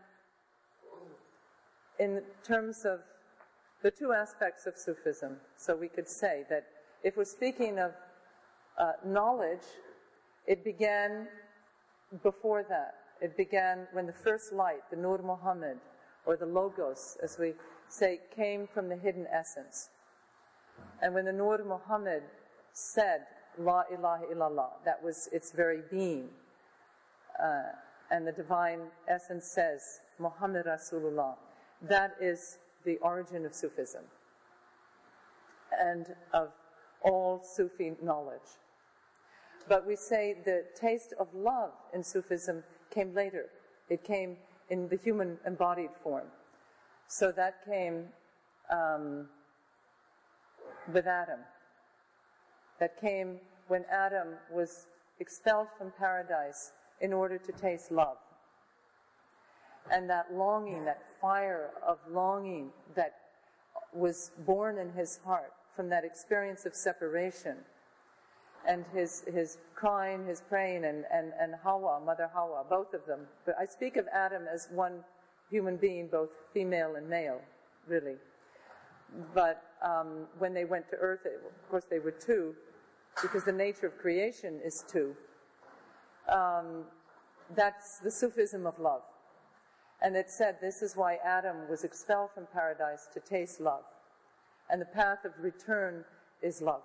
in terms of the two aspects of Sufism. So we could say that if we're speaking of uh, knowledge, it began before that. It began when the first light, the Nur Muhammad, or the Logos, as we say, came from the hidden essence. And when the Nur Muhammad said, La ilaha illallah, that was its very being. Uh, and the divine essence says, Muhammad Rasulullah. That is the origin of Sufism and of all Sufi knowledge. But we say the taste of love in Sufism came later. It came in the human embodied form. So that came um, with Adam. That came when Adam was expelled from paradise in order to taste love. And that longing, that fire of longing that was born in his heart from that experience of separation, and his his crying, his praying, and, and, and Hawa, Mother Hawa, both of them. But I speak of Adam as one human being, both female and male, really. But um, when they went to earth, of course they were two, because the nature of creation is two. Um, that's the Sufism of love. And it said this is why Adam was expelled from paradise, to taste love. And the path of return is love.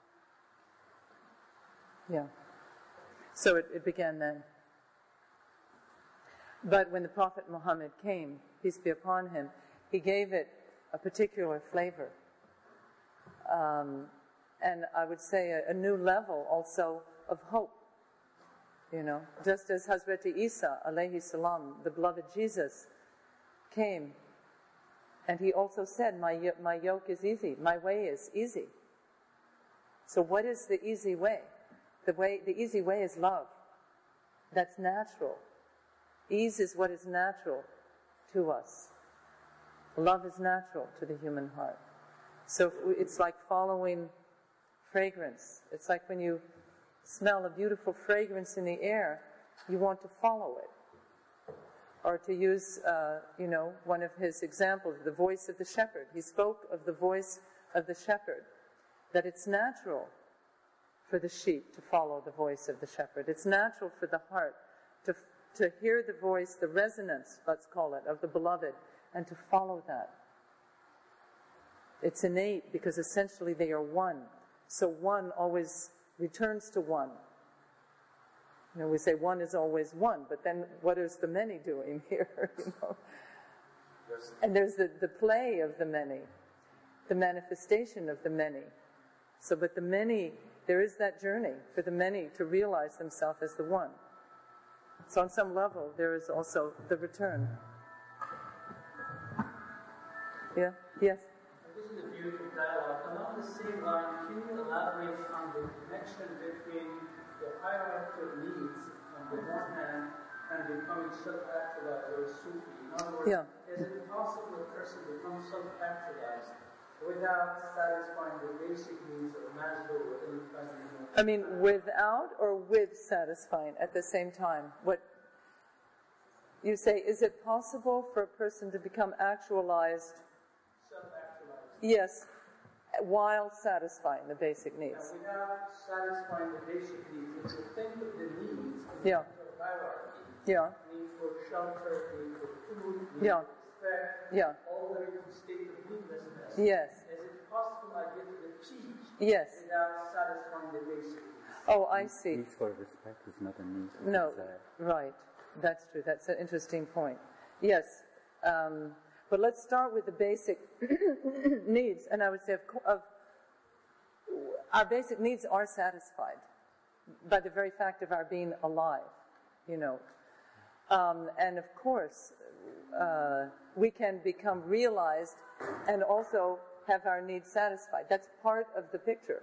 Yeah. So it, it began then. But when the Prophet Muhammad came, peace be upon him, he gave it a particular flavor. Um, and I would say a, a new level also of hope. You know, just as Hazrat Isa, alayhi salam, the beloved Jesus, came, and he also said, my, my yoke is easy, my way is easy. So what is the easy way? The way, the easy way is love. That's natural. Ease is what is natural to us. Love is natural to the human heart. So it's like following fragrance. It's like when you smell a beautiful fragrance in the air, you want to follow it. Or to use, uh, you know, one of his examples, the voice of the shepherd. He spoke of the voice of the shepherd, that it's natural for the sheep to follow the voice of the shepherd. It's natural for the heart to to hear the voice, the resonance, let's call it, of the beloved, and to follow that. It's innate because essentially they are one. So one always returns to one. You know, we say one is always one, but then what is the many doing here? You know? And there's the, the play of the many, the manifestation of the many. So, but the many, there is that journey for the many to realize themselves as the one. So on some level, there is also the return. Yeah? Yes? This is a beautiful dialogue. Along the same line, can you elaborate on the connection between the hierarchical needs on the one hand and becoming self-actualized or Sufi? In other words, yeah. is it possible a person becomes self-actualized without satisfying the basic needs of Maslow or any kind of... I mean, without or with satisfying at the same time? What you say, is it possible for a person to become actualized? Self-actualized. Yes, while satisfying the basic needs. And without satisfying the basic needs, if you think of the needs in yeah. the hierarchy, yeah. need for shelter, need for food, need yeah. for respect, yeah. all the way to the state of needlessness. Yes. Is it possible I get to the peak yes. without satisfying the basic needs? Oh, I see. Need for respect is not a need. No, a right. That's true. That's an interesting point. Yes. Um, but let's start with the basic needs. And I would say of, of our basic needs are satisfied by the very fact of our being alive, you know. Um, and of course, uh, we can become realized and also have our needs satisfied. That's part of the picture.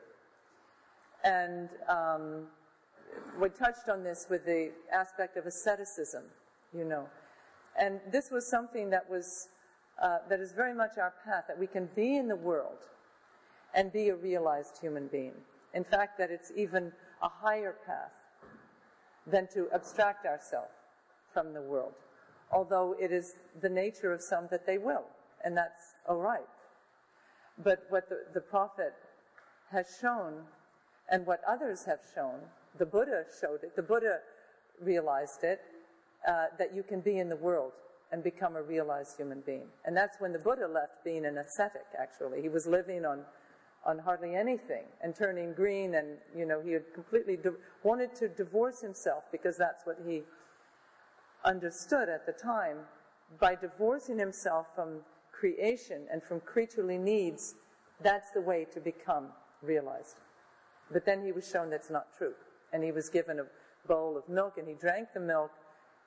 And um, we touched on this with the aspect of asceticism, you know. And this was something that was, uh, that is very much our path, that we can be in the world and be a realized human being. In fact, that it's even a higher path than to abstract ourselves from the world. Although it is the nature of some that they will, and that's all right. But what the, the Prophet has shown, and what others have shown, the Buddha showed it, the Buddha realized it, uh, that you can be in the world and become a realized human being. And that's when the Buddha left being an ascetic, actually. He was living on, on hardly anything and turning green, and, you know, he had completely di- wanted to divorce himself because that's what he understood at the time. By divorcing himself from creation and from creaturely needs, that's the way to become realized. But then he was shown that's not true. And he was given a bowl of milk, and he drank the milk,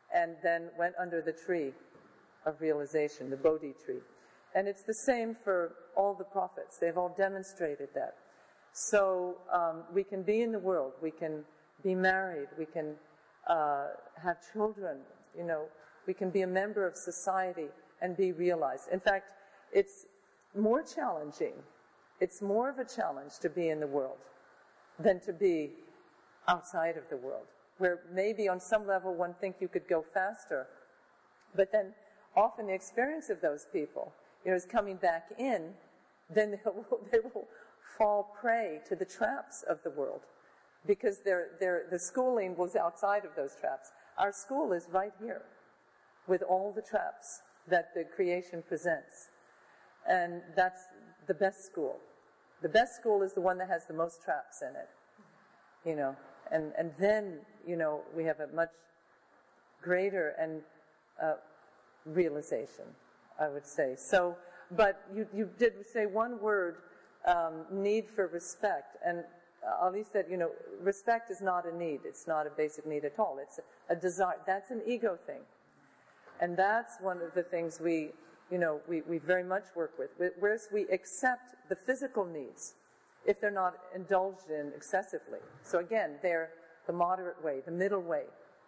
and then went under the tree of realization, the Bodhi tree. And it's the same for all the prophets. They've all demonstrated that. So um, we can be in the world, we can be married, we can uh, have children, you know, we can be a member of society and be realized. In fact, it's more challenging, it's more of a challenge to be in the world than to be outside of the world, where maybe on some level one thinks you could go faster, but then often the experience of those people, you know, is coming back in, then they will, they will fall prey to the traps of the world, because they're, they're, the schooling was outside of those traps. Our school is right here, with all the traps that the creation presents. And that's the best school. The best school is the one that has the most traps in it, you know. And, and then, you know, we have a much greater and uh, realization, I would say. So, but you, you did say one word, um, need for respect. And Ali said, you know, respect is not a need. It's not a basic need at all. It's a, a desire. That's an ego thing. And that's one of the things we, you know, we, we very much work with. Whereas we accept the physical needs if they're not indulged in excessively. So again, they're the moderate way, the middle way.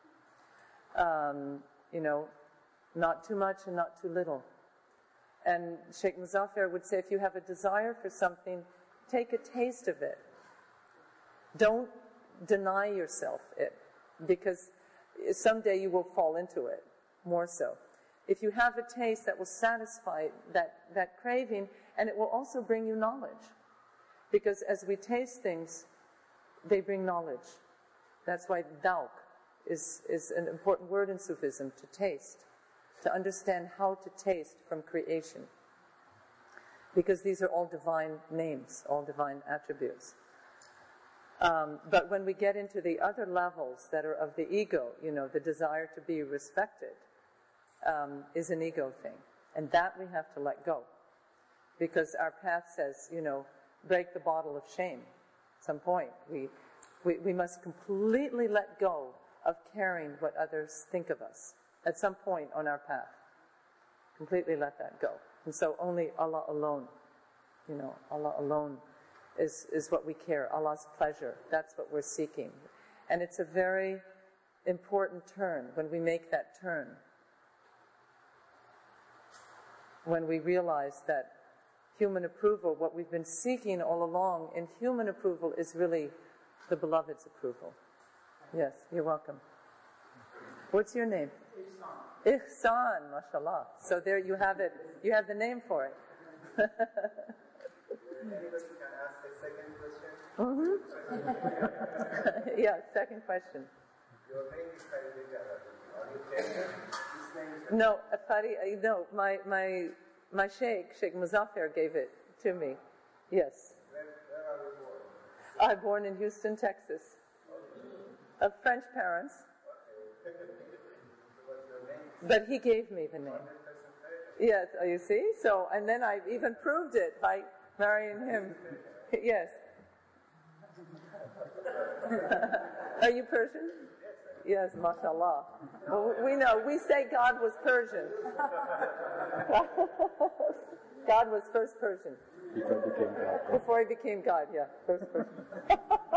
Um, you know, not too much and not too little. And Sheikh Muzaffar would say, if you have a desire for something, take a taste of it. Don't deny yourself it, because someday you will fall into it, more so. If you have a taste, that will satisfy that, that craving, and it will also bring you knowledge. Because as we taste things, they bring knowledge. That's why dauk is, is an important word in Sufism, to taste, to understand how to taste from creation. Because these are all divine names, all divine attributes. Um, but when we get into the other levels that are of the ego, you know, the desire to be respected, um, is an ego thing. And that we have to let go. Because our path says, you know, break the bottle of shame. At some point, we, we, we must completely let go of caring what others think of us. At some point on our path. Completely let that go. And so only Allah alone, you know, Allah alone is, is what we care. Allah's pleasure. That's what we're seeking. And it's a very important turn when we make that turn. When we realize that human approval, what we've been seeking all along in human approval, is really the beloved's approval. Yes, you're welcome. What's your name? Ihsan. Ihsan, mashallah. So there you have it. You have the name for it. Anybody can ask a second question? Mm-hmm. Yeah, second question. Your name is Khadija. Are you Khadija? His name is No, Fari, uh, no, my, my, my sheikh, Sheikh Muzaffar, gave it to me. Yes. Where, where are you born? I was born in Houston, Texas. Of French parents. But he gave me the name. Yes, oh, you see? So, and then I even proved it by marrying him. Yes. Are you Persian? Yes, mashallah. Well, we know. We say God was Persian. God was first Persian. Before he became God. Before he became God, yeah. First Persian.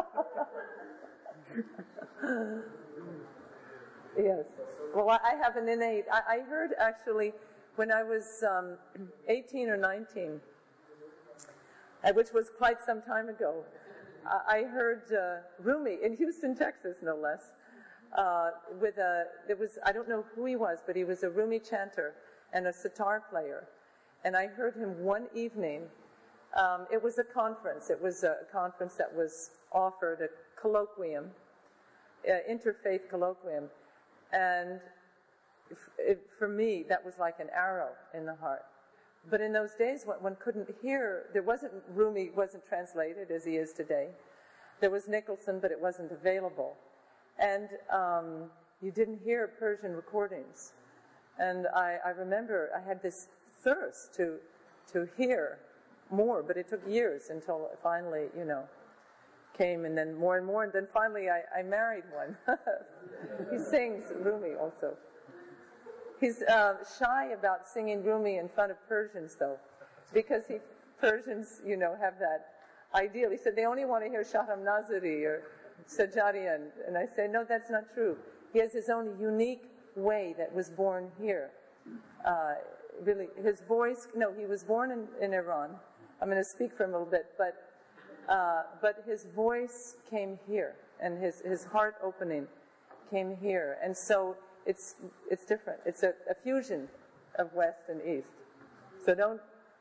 Yes. Well, I have an innate... I, I heard, actually, when I was um, eighteen or nineteen, uh, which was quite some time ago, I, I heard uh, Rumi, in Houston, Texas, no less, uh, with a... There was, I don't know who he was, but he was a Rumi chanter and a sitar player. And I heard him one evening. Um, it was a conference. It was a conference that was offered, a colloquium, uh, interfaith colloquium. And if, if, for me, that was like an arrow in the heart. But in those days, when one couldn't hear, there wasn't, Rumi wasn't translated as he is today. There was Nicholson, but it wasn't available. And um, you didn't hear Persian recordings. And I, I remember I had this thirst to to hear more, but it took years until it finally, you know, came, and then more and more, and then finally I, I married one. He sings Rumi also. He's uh, shy about singing Rumi in front of Persians, though, because he, Persians, you know, have that ideal. He said they only want to hear Shahnam Nazari or Sajadian, and I say, no, that's not true. He has his own unique way that was born here. Uh, really, his voice, no, he was born in, in Iran. I'm going to speak for him a little bit, but uh, but his voice came here, and his, his heart opening came here. And so it's it's different. It's a, a fusion of West and East. So don't...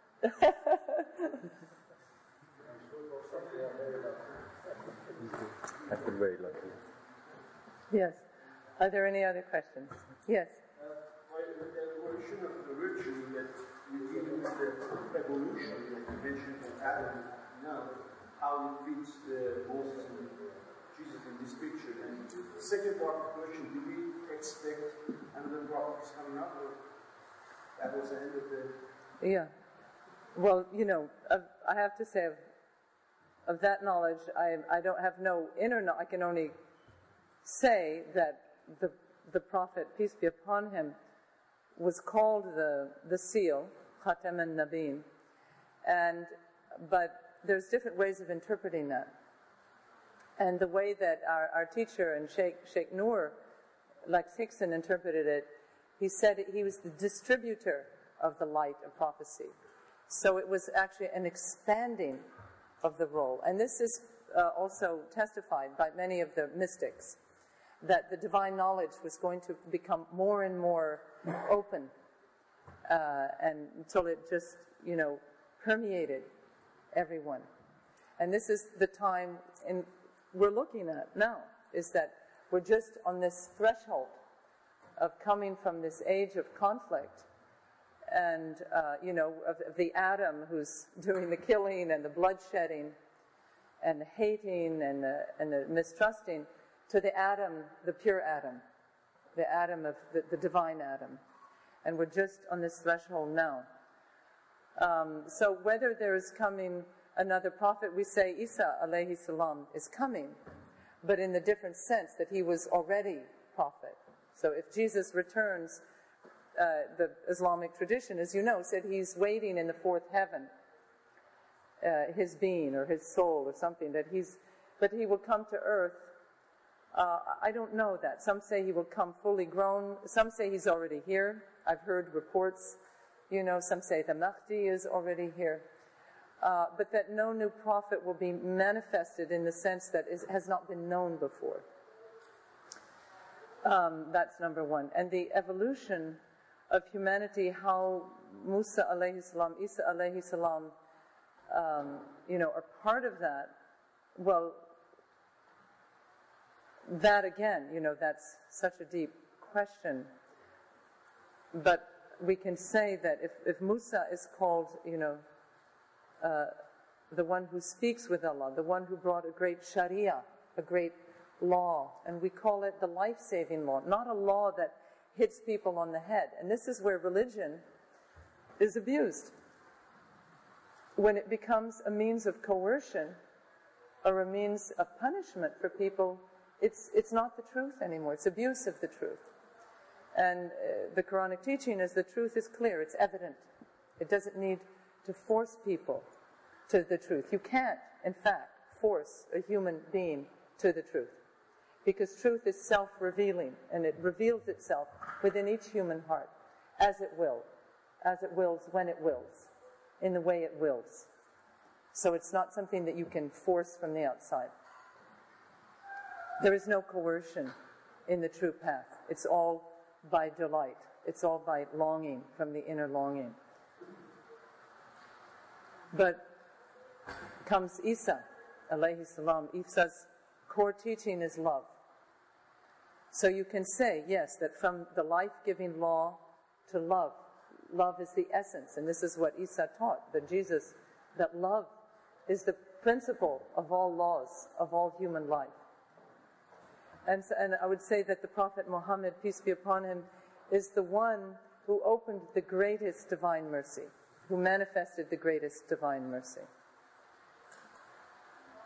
I've been very lucky. Yes. Are there any other questions? Yes. Uh, well, the evolution of the virtue that you deal with the evolution that you mentioned in Adam now, how it fits the Moses and Jesus in this picture. And the second part of the question, do we expect another prophet is coming up, or that was the end of the... Yeah. Well, you know, of, I have to say, of, of that knowledge, I, I don't have no inner knowledge. I can only say that the the prophet, peace be upon him, was called the the seal, Khatam an-Nabiyyin, and but there's different ways of interpreting that. And the way that our, our teacher and Sheikh Sheikh Noor, like Hickson, interpreted it, he said he was the distributor of the light of prophecy. So it was actually an expanding of the role. And this is uh, also testified by many of the mystics, that the divine knowledge was going to become more and more open, uh, and until it just, you know, permeated everyone. And this is the time in, we're looking at now, is that we're just on this threshold of coming from this age of conflict and, uh, you know, of, of the Adam who's doing the killing and the bloodshedding and the hating and the, and the mistrusting, to the Adam, the pure Adam, the Adam of the, the divine Adam. And we're just on this threshold now. Um, so whether there is coming another prophet, we say Isa alayhi salam is coming, but in the different sense that he was already prophet. So if Jesus returns, uh, the Islamic tradition, as you know, said he's waiting in the fourth heaven, uh, his being or his soul or something, that he's, but he will come to earth. Uh, I don't know that. Some say he will come fully grown. Some say he's already here. I've heard reports, you know, some say the Mahdi is already here. Uh, but that no new prophet will be manifested in the sense that it has not been known before. Um, that's number one. And the evolution of humanity, how Musa alayhi salam, Isa alayhi salam, um, you know, are part of that, well, that again, you know, that's such a deep question. But we can say that if, if Musa is called, you know, uh, the one who speaks with Allah, the one who brought a great sharia, a great law, and we call it the life-saving law, not a law that hits people on the head. And this is where religion is abused. When it becomes a means of coercion or a means of punishment for people, It's it's not the truth anymore. It's abuse of the truth. And uh, the Quranic teaching is the truth is clear. It's evident. It doesn't need to force people to the truth. You can't, in fact, force a human being to the truth. Because truth is self-revealing, and it reveals itself within each human heart, as it will, as it wills, when it wills, in the way it wills. So it's not something that you can force from the outside. There is no coercion in the true path. It's all by delight. It's all by longing, from the inner longing. But comes Isa, alayhi salam. Isa's core teaching is love. So you can say, yes, that from the life-giving law to love, love is the essence. And this is what Isa taught, that Jesus, that love is the principle of all laws, of all human life. And, so, and I would say that the Prophet Muhammad, peace be upon him, is the one who opened the greatest divine mercy, who manifested the greatest divine mercy.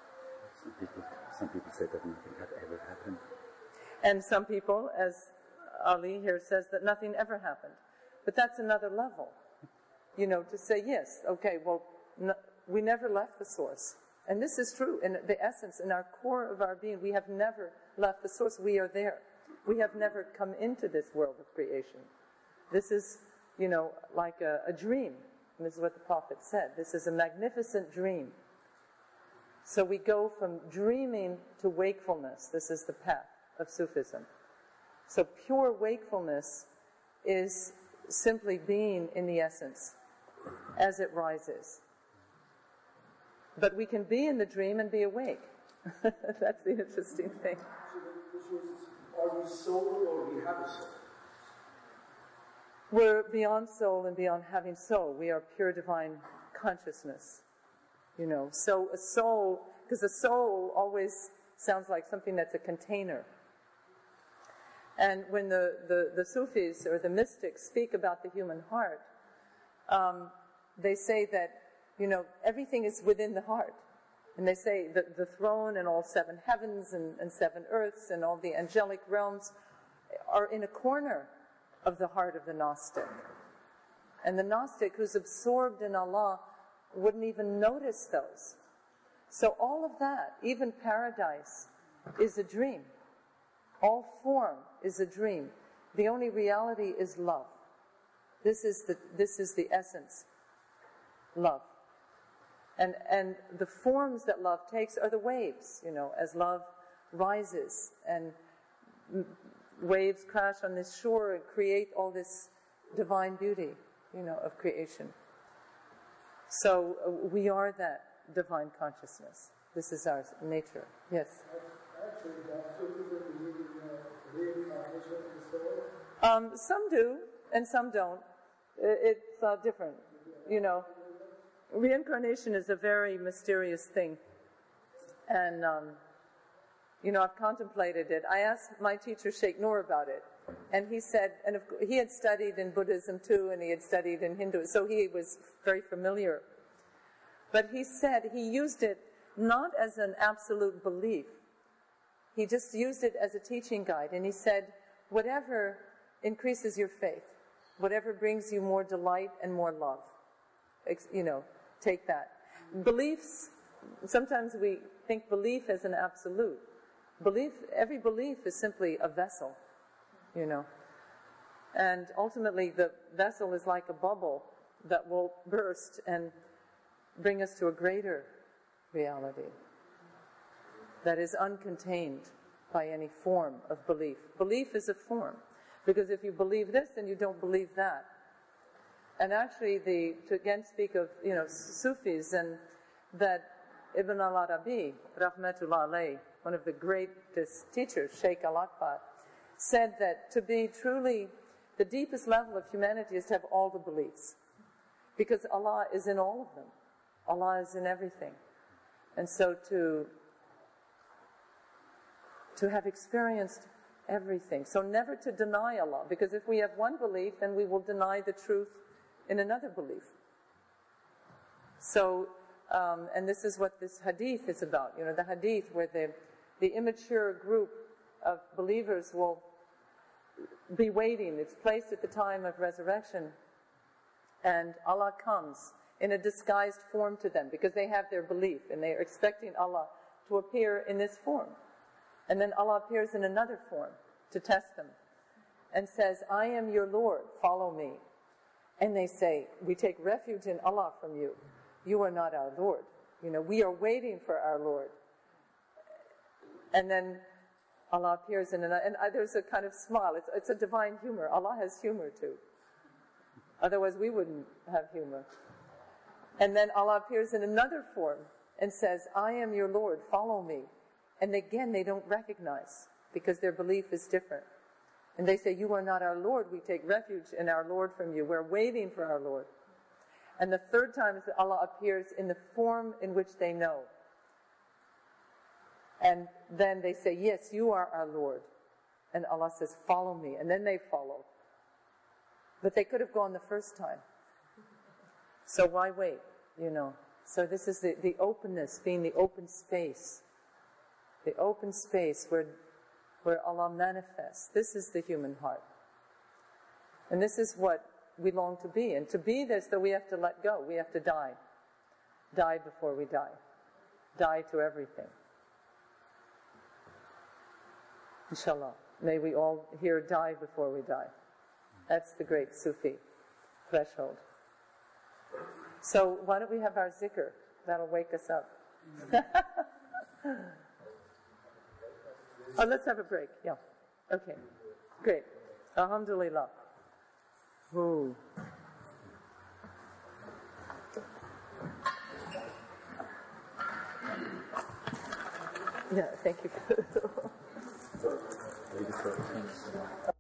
Some people, some people say that nothing had ever happened. And some people, as Ali here says that nothing ever happened. But that's another level. You know, to say, yes, okay, well, no, we never left the source. And this is true in the essence, in our core of our being. We have never left the source. We are there. We have never come into this world of creation. This is, you know, like a, a dream. And this is what the Prophet said. This is a magnificent dream. So we go from dreaming to wakefulness. This is the path of Sufism. So pure wakefulness is simply being in the essence as it rises. But we can be in the dream and be awake. That's the interesting thing. So the question is, are we soul or we have a soul? We're beyond soul and beyond having soul. We are pure divine consciousness. You know, so a soul, because a soul always sounds like something that's a container. And when the, the, the Sufis or the mystics speak about the human heart, um, they say that, you know, everything is within the heart. And they say that the throne and all seven heavens and, and seven earths and all the angelic realms are in a corner of the heart of the Gnostic. And the Gnostic who's absorbed in Allah wouldn't even notice those. So all of that, even paradise, is a dream. All form is a dream. The only reality is love. This is the, this is the essence. Love. And, and the forms that love takes are the waves, you know, as love rises and waves crash on this shore and create all this divine beauty, you know, of creation. So uh, we are that divine consciousness. This is our nature. Yes? Actually, that Sufism believes in reincarnation in the soul. Um, some do, and some don't. It's uh, different, you know. Reincarnation is a very mysterious thing. And, um, you know, I've contemplated it. I asked my teacher, Sheikh Noor, about it. And he said, and of, he had studied in Buddhism too, and he had studied in Hinduism, so he was very familiar. But he said he used it not as an absolute belief. He just used it as a teaching guide. And he said, whatever increases your faith, whatever brings you more delight and more love, you know, take that. Beliefs, sometimes we think belief as an absolute. Belief, every belief is simply a vessel, you know. And ultimately the vessel is like a bubble that will burst and bring us to a greater reality that is uncontained by any form of belief. Belief is a form, because if you believe this, then you don't believe that. And actually, the, to again speak of, you know, Sufis, and that Ibn al-Arabi, rahmatullah alayh, one of the greatest teachers, Sheikh al-Akbar, said that to be truly the deepest level of humanity is to have all the beliefs. Because Allah is in all of them. Allah is in everything. And so to, to have experienced everything. So never to deny Allah, because if we have one belief, then we will deny the truth in another belief. So, um, and this is what this hadith is about. You know, the hadith where the, the immature group of believers will be waiting. It's placed at the time of resurrection. And Allah comes in a disguised form to them because they have their belief and they are expecting Allah to appear in this form. And then Allah appears in another form to test them and says, I am your Lord, follow me. And they say, we take refuge in Allah from you. You are not our Lord. You know, we are waiting for our Lord. And then Allah appears in another, and there's a kind of smile. It's, it's a divine humor. Allah has humor too. Otherwise we wouldn't have humor. And then Allah appears in another form and says, I am your Lord, follow me. And again, they don't recognize because their belief is different. And they say, you are not our Lord. We take refuge in our Lord from you. We're waiting for our Lord. And the third time is that Allah appears in the form in which they know. And then they say, yes, you are our Lord. And Allah says, follow me. And then they follow. But they could have gone the first time. So why wait, you know? So this is the, the openness, being the open space. The open space where where Allah manifests. This is the human heart. And this is what we long to be. And to be this, though, we have to let go. We have to die. Die before we die. Die to everything. Inshallah. May we all here die before we die. That's the great Sufi threshold. So why don't we have our zikr? That'll wake us up. Oh, let's have a break. Yeah. Okay. Great. Alhamdulillah. Ooh. Yeah, thank you.